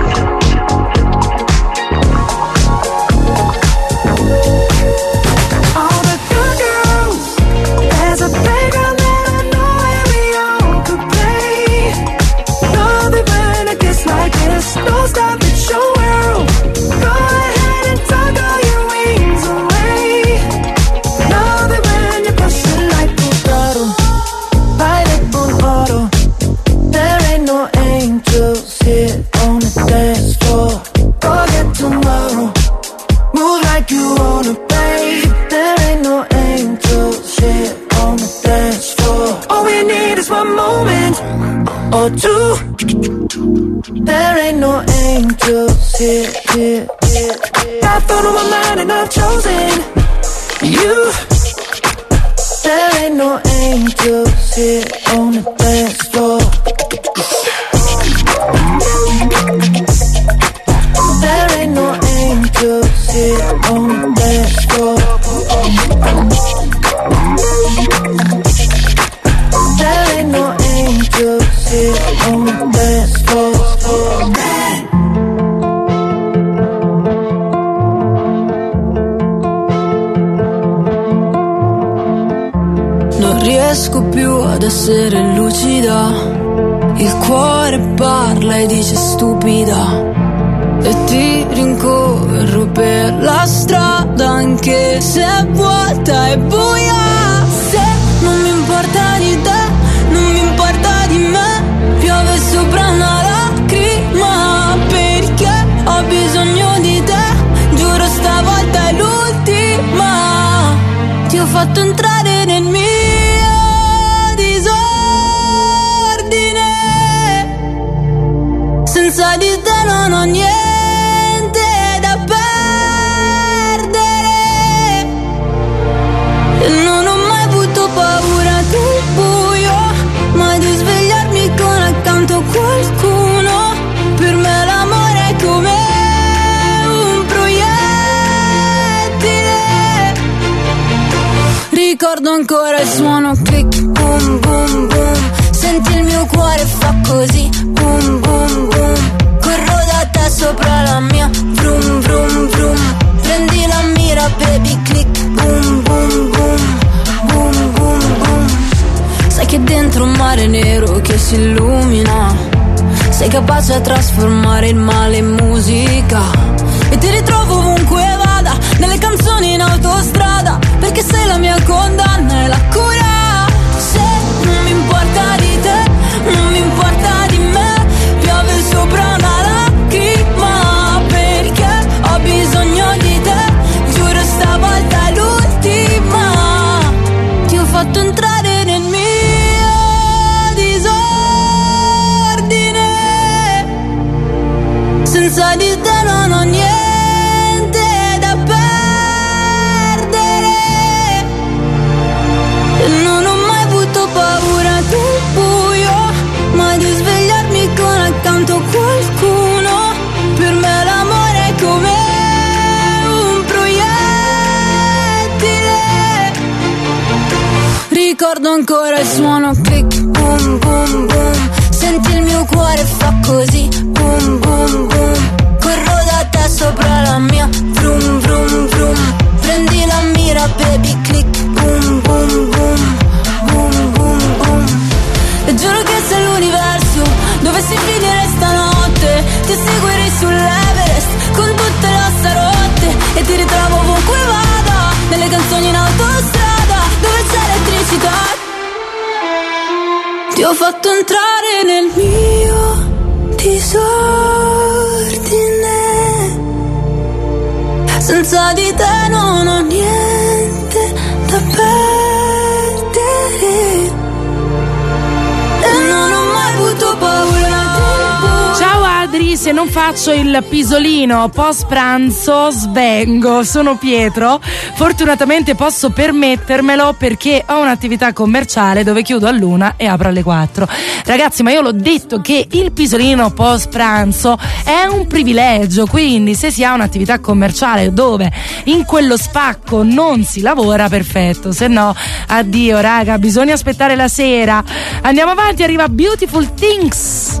All the good girls, there's a playground that I know where we all could play. No, they burn a kiss like this. Don't stop, it's your world. Go ahead and tug all your wings away. No, they burn you push it like the throttle, pilot on auto. There ain't no angels here on the dance floor. Forget tomorrow, move like you wanna, babe. There ain't no angels here on the dance floor. All we need is one moment or two. There ain't no angels here. Got fun on my mind and I've chosen you. There ain't no angels here on the dance floor. There ain't no angels here on the dance floor. There ain't no angels here on the dance floor. Non riesco più ad essere lucida, il cuore parla e dice stupida. e ti rincorro per la strada anche se è vuota e buia. Se non mi importa di te, non mi importa di me, piove sopra una lacrima perché ho bisogno di te, giuro stavolta è l'ultima. Ti ho fatto entrare nel mio disordine, senza di te non ho niente da perdere e non ho mai avuto paura del buio, ma di svegliarmi con accanto qualcuno. Per me l'amore è come un proiettile. Ricordo ancora il suono click, boom boom boom. Senti il mio cuore fa così, boom boom boom. Corro da te sopra la mia, vroom vroom vroom. Prendi la mira baby click, boom boom boom. Boom boom boom. Sai che dentro un mare nero che si illumina, sei capace a trasformare il male in musica e ti ritrovo ovunque vada, nelle canzoni in autostrada, perché sei la mia condanna e la cura. Se non mi importa di te, non mi importa di me, piove sopra una lacrima perché ho bisogno di te, giuro stavolta è l'ultima. Ti ho fatto entrare nel mio disordine, senza di te non ho niente da perdere e non ho mai avuto paura del buio, ma di svegliarmi con accanto qualcuno. Per me l'amore è come un proiettile. Ricordo ancora il suono click, boom boom boom. Senti il mio cuore fa così, boom boom boom. Corro da te sopra la mia, vroom vroom vroom. Prendi la mira baby click, boom boom boom. Boom boom boom. E giuro che se l'universo dovessi finire stanotte, ti seguirei sull'Everest con tutte le ossa rotte e ti ritrovo ovunque vada, nelle canzoni in autostrada dove c'è elettricità. Ti ho fatto entrare nel mio disordine, senza di te non ho niente da perdere e non ho mai avuto paura. Ciao Adri, se non faccio il pisolino post pranzo svengo. Sono Pietro, fortunatamente posso permettermelo perché ho un'attività commerciale dove chiudo all'1 e apro alle 4. Ragazzi, ma io l'ho detto che il pisolino post pranzo è un privilegio, quindi se si ha un'attività commerciale dove in quello spacco non si lavora, perfetto, se no addio raga, bisogna aspettare la sera. Andiamo avanti, arriva Beautiful Things.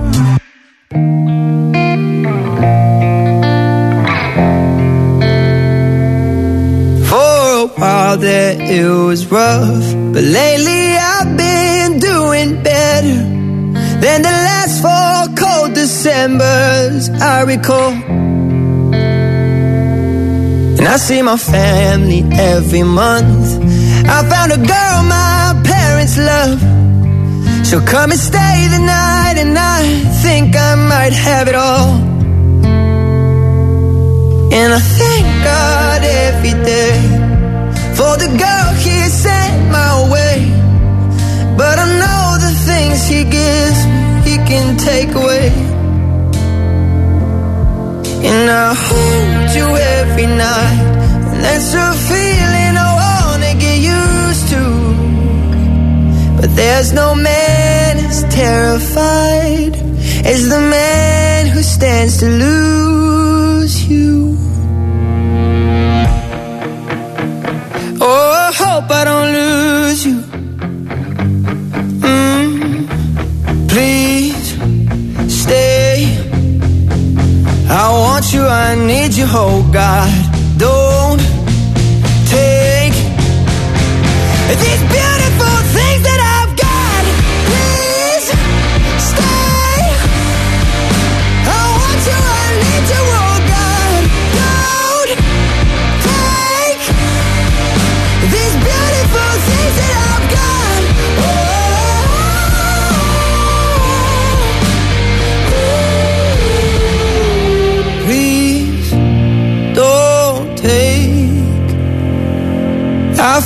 For a while there it was rough, but lately I've been doing better than the last 4 cold Decembers I recall. And I see my family every month. I found a girl my parents love. She'll come and stay the night, and I think I might have it all. And I thank God every day for the girl He sent my way. But I know the things He gives me, He can take away. And I hold you every night, and that's a feeling I wanna get used to. But there's no man as terrified as the man who stands to lose you. Oh, I hope I don't lose you. Please stay. I want you, I need you, oh God. Don't take these beautiful things that I've got. Please stay. I want you, I need you, oh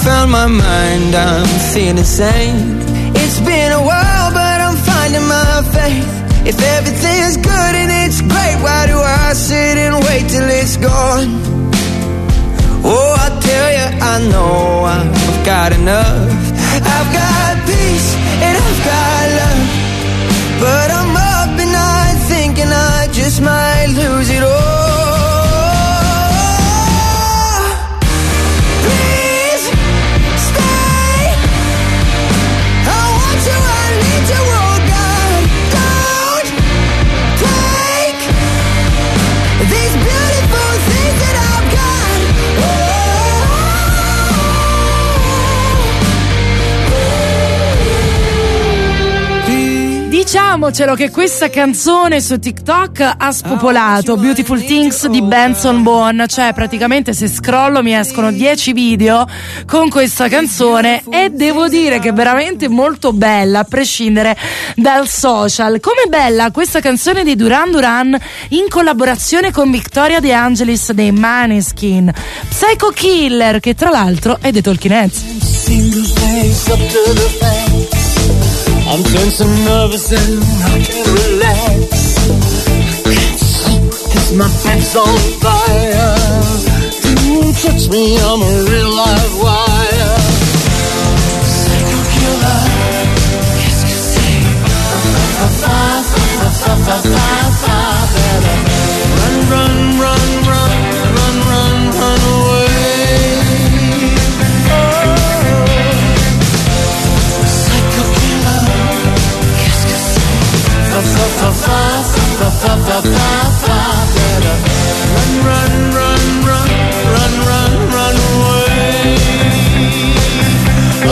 found my mind, I'm feeling sane. It's been a while, but I'm finding my faith. If everything's good and it's great, why do I sit and wait till it's gone? Oh, I tell you, I know I've got enough. I've got peace and I've got love, but I'm up at night thinking I just might lose it all. Please stay. I want you, I need you, oh God. Don't take these beautiful things that I've got. Diciamocelo che questa canzone su TikTok ha spopolato Beautiful Things di Benson Boone, cioè praticamente se scrollo mi escono 10 video con questa canzone e devo dire che è veramente molto bella a prescindere dal social. Com'è bella questa canzone di Duran Duran in collaborazione con Victoria De Angelis dei Maneskin, Psycho Killer, che tra l'altro è dei Talking Heads. I'm tense and nervous and I can't relax. I can't sleep 'cause my bed's on fire. Don't touch me, I'm a real live wire. Psycho killer, qu'est-ce que c'est? Run, run, run, run, run, run, run away. Psycho killer. Run, run, run, run, run, run, run away. Oh.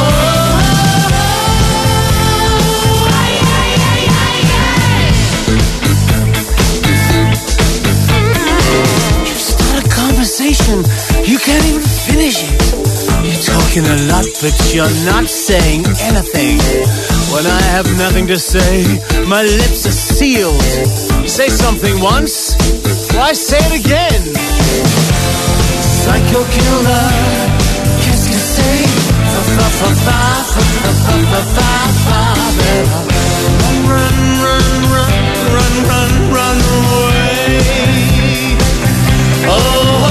You start a conversation, you can't even finish it. You're talking a lot, but you're not saying anything. When I have nothing to say, my lips are sealed. Say something once, why say it again? Psycho killer, qu'est-ce que c'est? Run, run, run, run, run, run, run away. Oh, oh, oh.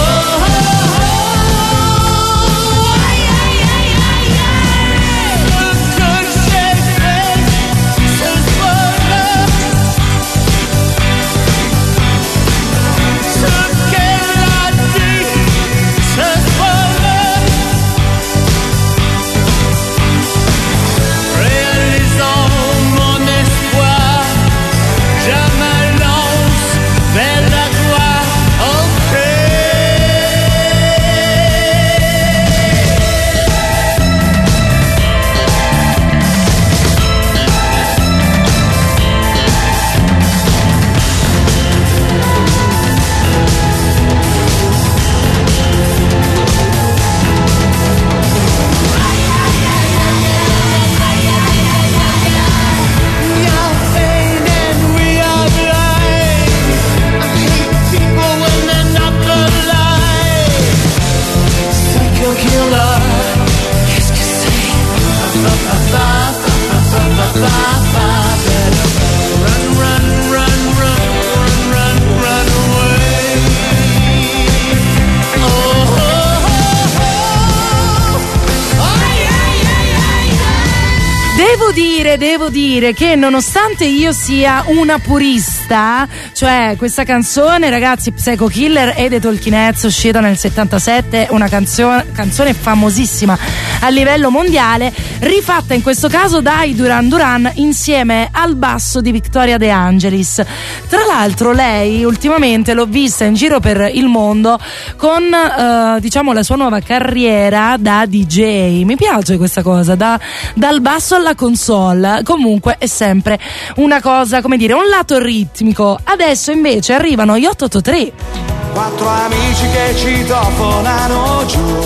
Devo dire che nonostante io sia una purista, cioè questa canzone, ragazzi, Psycho Killer e The Talking Heads, uscita nel 77, una canzone famosissima a livello mondiale, rifatta in questo caso dai Duran Duran insieme al basso di Victoria De Angelis. Tra l'altro lei ultimamente l'ho vista in giro per il mondo con diciamo la sua nuova carriera da DJ. Mi piace questa cosa, dal basso alla console. Comunque è sempre una cosa, come dire, un lato ritmico. Adesso invece arrivano gli 883. Quattro amici che citofonano giù,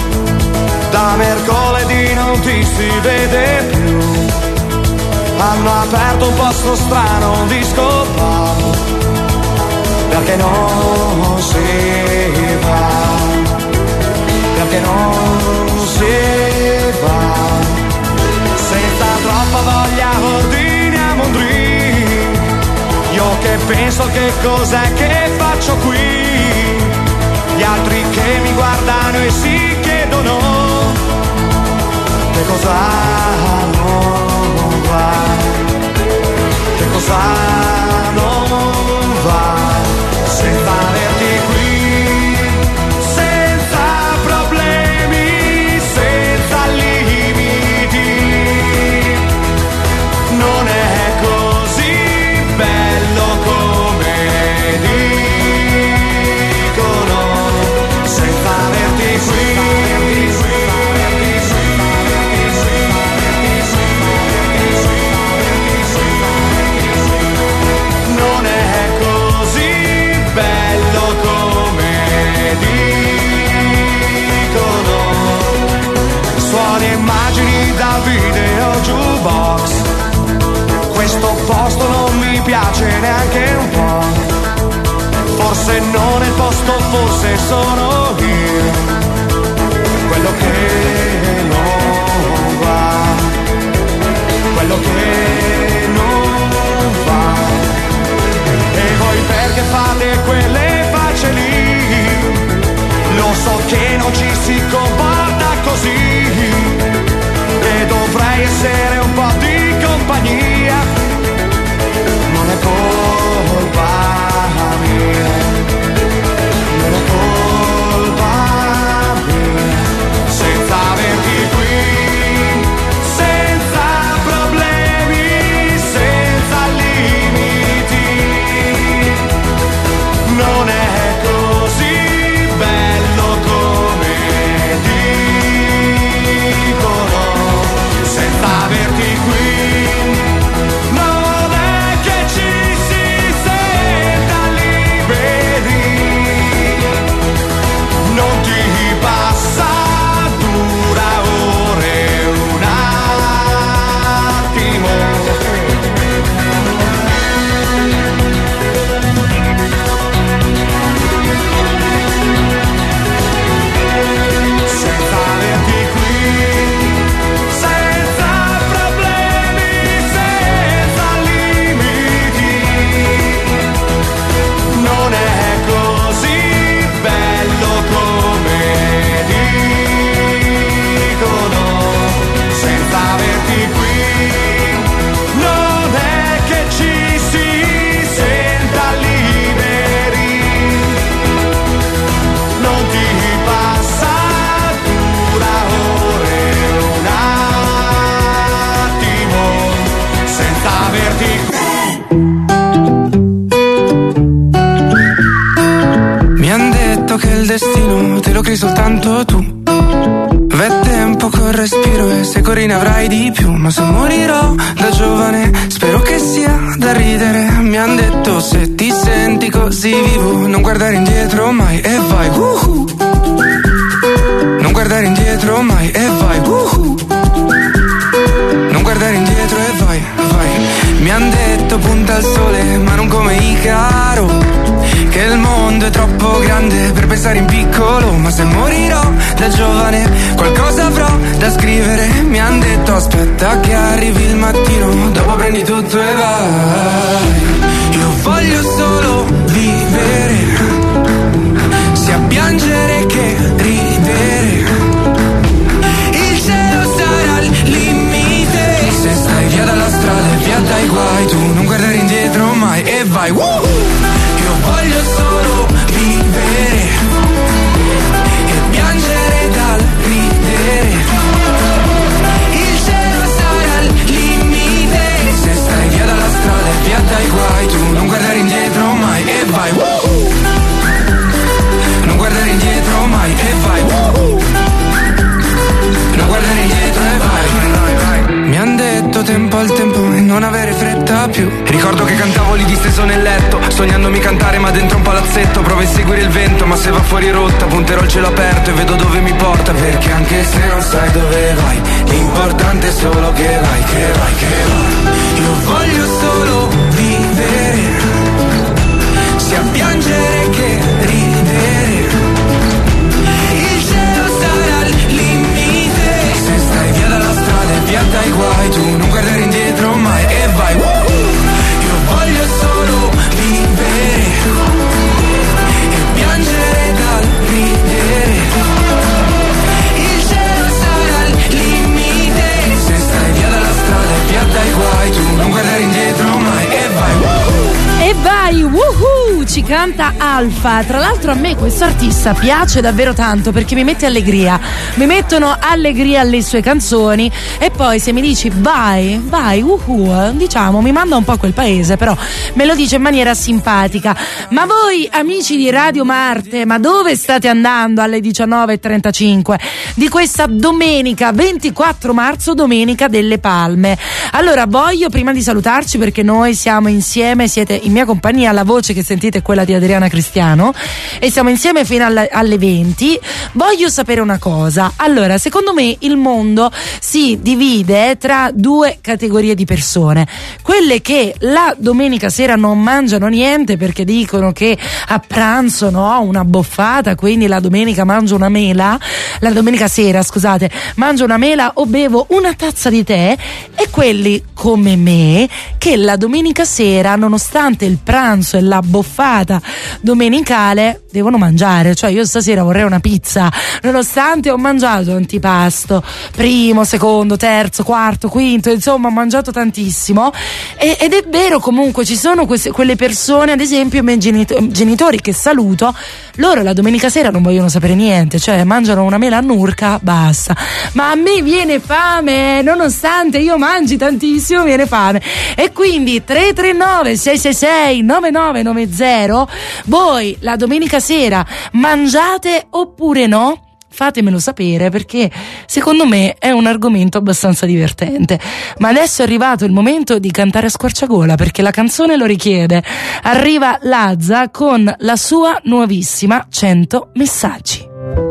da mercoledì non ti si vede più. Hanno aperto un posto strano, un disco pub, perché non si va, perché non si volte penso che cos'è che faccio qui. Gli altri che mi guardano e si chiedono che cosa non va, che cosa non va, senza averti qui, senza problemi, senza limiti. Non è così bello come dicono, senza averti qui. Non è così bello come dicono. Suoni e immagini da video jukebox. Questo posto non mi piace neanche un po'. Forse non è il posto, forse sono io quello che non va, quello che non va. E voi perché fate quelle facce lì? Lo so che non ci si comporta così e dovrei essere un po' di compagnia. Non è colpa mia, non è colpa mia, senza averti qui, senza problemi, senza limiti. Non è così bello come dicono, senza averti qui. Non è che ci si senta liberi, non ti passa, dura ore un attimo. Senza averti qui, senza problemi, senza limiti. Non è così bello come dicono, senza averti qui. Non è che ci si senta liberi, non ti passa, dura ore un attimo, senza averti qui. Mi han detto che il destino te lo crei soltanto tu. V'è tempo col respiro e se corri ne avrai di più. Ma se morirò da giovane spero che sia da ridere. Mi han detto se ti senti così vivo non guardare indietro mai e vai woohoo. Non guardare indietro mai e vai woohoo. Non guardare indietro e vai, vai. Mi han detto punta al sole ma non come Icaro, che il mondo è troppo grande per pensare in piccolo. Ma se morirò da giovane qualcosa avrò da scrivere. Mi han detto aspetta che arrivi il mattino, dopo prendi tutto e vai. Io voglio solo vivere, sia piangere che ridere. Il cielo sarà il limite, se stai via dalla strada e via dai guai. Tu non guardare indietro mai e vai woohoo. Io voglio solo vivere e piangere dal ridere. Il cielo sarà il limite, se stai via dalla strada e via dai guai. Tu non guardare indietro mai e vai woohoo. Non guardare indietro mai e vai woohoo. Non guardare indietro e vai. Mi han detto tempo al tempo e non avere fretta più. Ricordo che cantavo lì disteso nel letto, sognandomi cantare ma dentro un palazzetto. Provo a seguire il vento ma se va fuori rotta punterò il cielo aperto e vedo dove mi porta. Perché anche se non sai dove vai, l'importante è solo che vai, che vai, che vai. Io voglio solo vivere, sia piangere che ridere. Il cielo sarà il limite, se stai via dalla strada e via dai guai. Tu non guardare indietro mai e vai. Io voglio solo vivere canta Alfa. Tra l'altro a me questo artista piace davvero tanto perché mi mette allegria, mi mettono allegria alle sue canzoni. E poi se mi dici vai, diciamo mi manda un po' a quel paese, però me lo dice in maniera simpatica. Ma voi amici di Radio Marte, ma dove state andando alle 19:35 di questa domenica 24 marzo, domenica delle Palme? Allora voglio, prima di salutarci, perché noi siamo insieme, siete in mia compagnia, la voce che sentite è quella di Adriana Cristiano e siamo insieme fino alle 20, voglio sapere una cosa. Allora, secondo me il mondo si divide tra due categorie di persone: quelle che la domenica sera non mangiano niente perché dicono che a pranzo una boffata, quindi la domenica mangio una mela, la domenica sera scusate mangio una mela o bevo una tazza di tè, e quelli come me che la domenica sera, nonostante il pranzo e la boffata domenicale, devono mangiare. Cioè io stasera vorrei una pizza nonostante ho mangiato antipasto, primo, secondo, terzo, quarto, quinto, insomma ho mangiato tantissimo. Ed è vero, comunque ci sono quelle persone, ad esempio i miei genitori che saluto, loro la domenica sera non vogliono sapere niente, cioè mangiano una mela a Nurka, basta. Ma a me viene fame, nonostante io mangi tantissimo, viene fame. E quindi 339 666 9990, voi la domenica sera mangiate oppure no? Fatemelo sapere, perché secondo me è un argomento abbastanza divertente. Ma adesso è arrivato il momento di cantare a squarciagola, perché la canzone lo richiede. Arriva Lazza con la sua nuovissima 100 messaggi.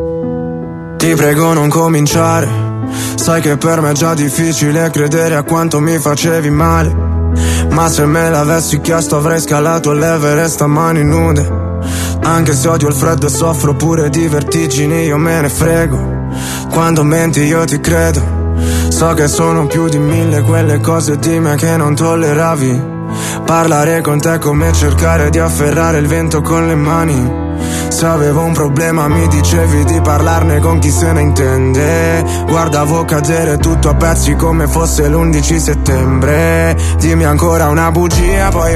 Ti prego non cominciare, sai che per me è già difficile credere a quanto mi facevi male. Ma se me l'avessi chiesto avrei scalato l'Everest a mani nude. Anche se odio il freddo e soffro pure di vertigini, io me ne frego. Quando menti io ti credo. So che sono più di 1000 quelle cose di me che non tolleravi. Parlare con te è come cercare di afferrare il vento con le mani. Se avevo un problema mi dicevi di parlarne con chi se ne intende. Guardavo cadere tutto a pezzi come fosse l'11 settembre. Dimmi ancora una bugia, poi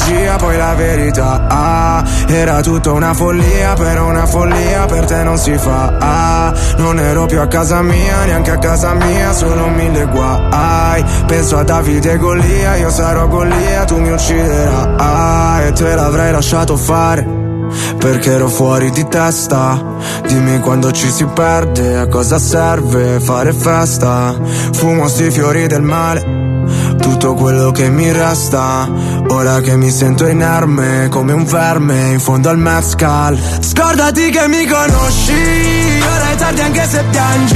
la verità. Era tutta una follia, però una follia per te non si fa. Non ero più a casa mia, neanche a casa mia, solo 1000 guai. Penso a Davide e Golia, io sarò Golia, tu mi ucciderai. E te l'avrei lasciato fare perché ero fuori di testa. Dimmi quando ci si perde, a cosa serve fare festa. Fumo sti fiori del male, tutto quello che mi resta. Ora che mi sento inerme come un verme in fondo al mezcal. Scordati che mi conosci, ora è tardi anche se piangi.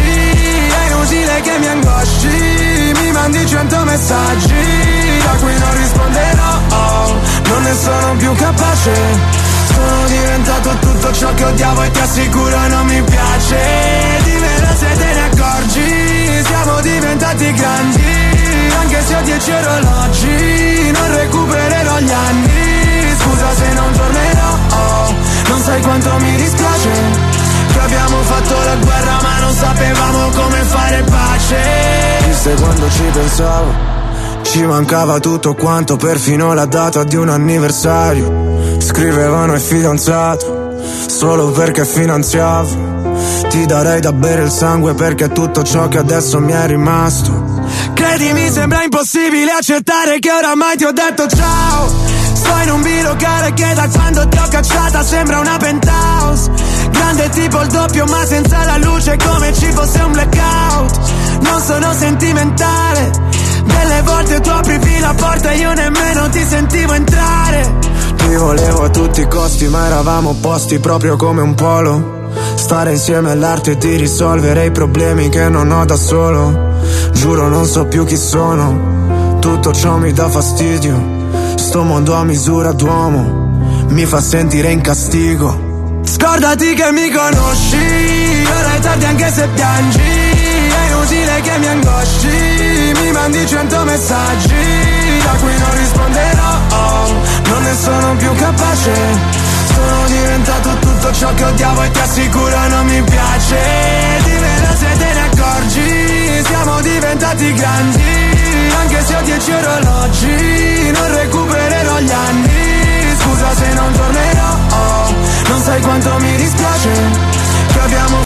È inutile che mi angosci, mi mandi 100 messaggi a cui non risponderò, non ne sono più capace. Sono diventato tutto ciò che odiavo e ti assicuro non mi piace. Dimmelo se te ne accorgi, siamo diventati grandi. Anche se ho 10 orologi, non recupererò gli anni. Scusa se non tornerò, non sai quanto mi dispiace che abbiamo fatto la guerra ma non sapevamo come fare pace. Viste quando ci pensavo, ci mancava tutto quanto, perfino la data di un anniversario. Scrivevano il fidanzato solo perché finanziavo. Ti darei da bere il sangue perché è tutto ciò che adesso mi è rimasto. Credimi, sembra impossibile accettare che oramai ti ho detto ciao. Sto in un bilocale che da quando ti ho cacciata sembra una penthouse. Grande tipo il doppio ma senza la luce, come ci fosse un blackout. Non sono sentimentale, delle volte tu aprivi la porta e io nemmeno ti sentivo entrare. Ti volevo a tutti i costi ma eravamo opposti proprio come un polo. Stare insieme all'arte di risolvere i problemi che non ho da solo. Giuro non so più chi sono, tutto ciò mi dà fastidio. Sto mondo a misura d'uomo mi fa sentire in castigo. Scordati che mi conosci, ora è tardi anche se piangi. È inutile che mi angosci, mi mandi 100 messaggi a cui non risponderò, non ne sono più capace. Sono diventato tutto ciò che odiavo e ti assicuro non mi piace. Dimmelo se te ne accorgi, siamo diventati grandi. Anche se ho 10 orologi, non recupererò gli anni. Scusa se non tornerò, Non sai quanto mi dispiace che abbiamo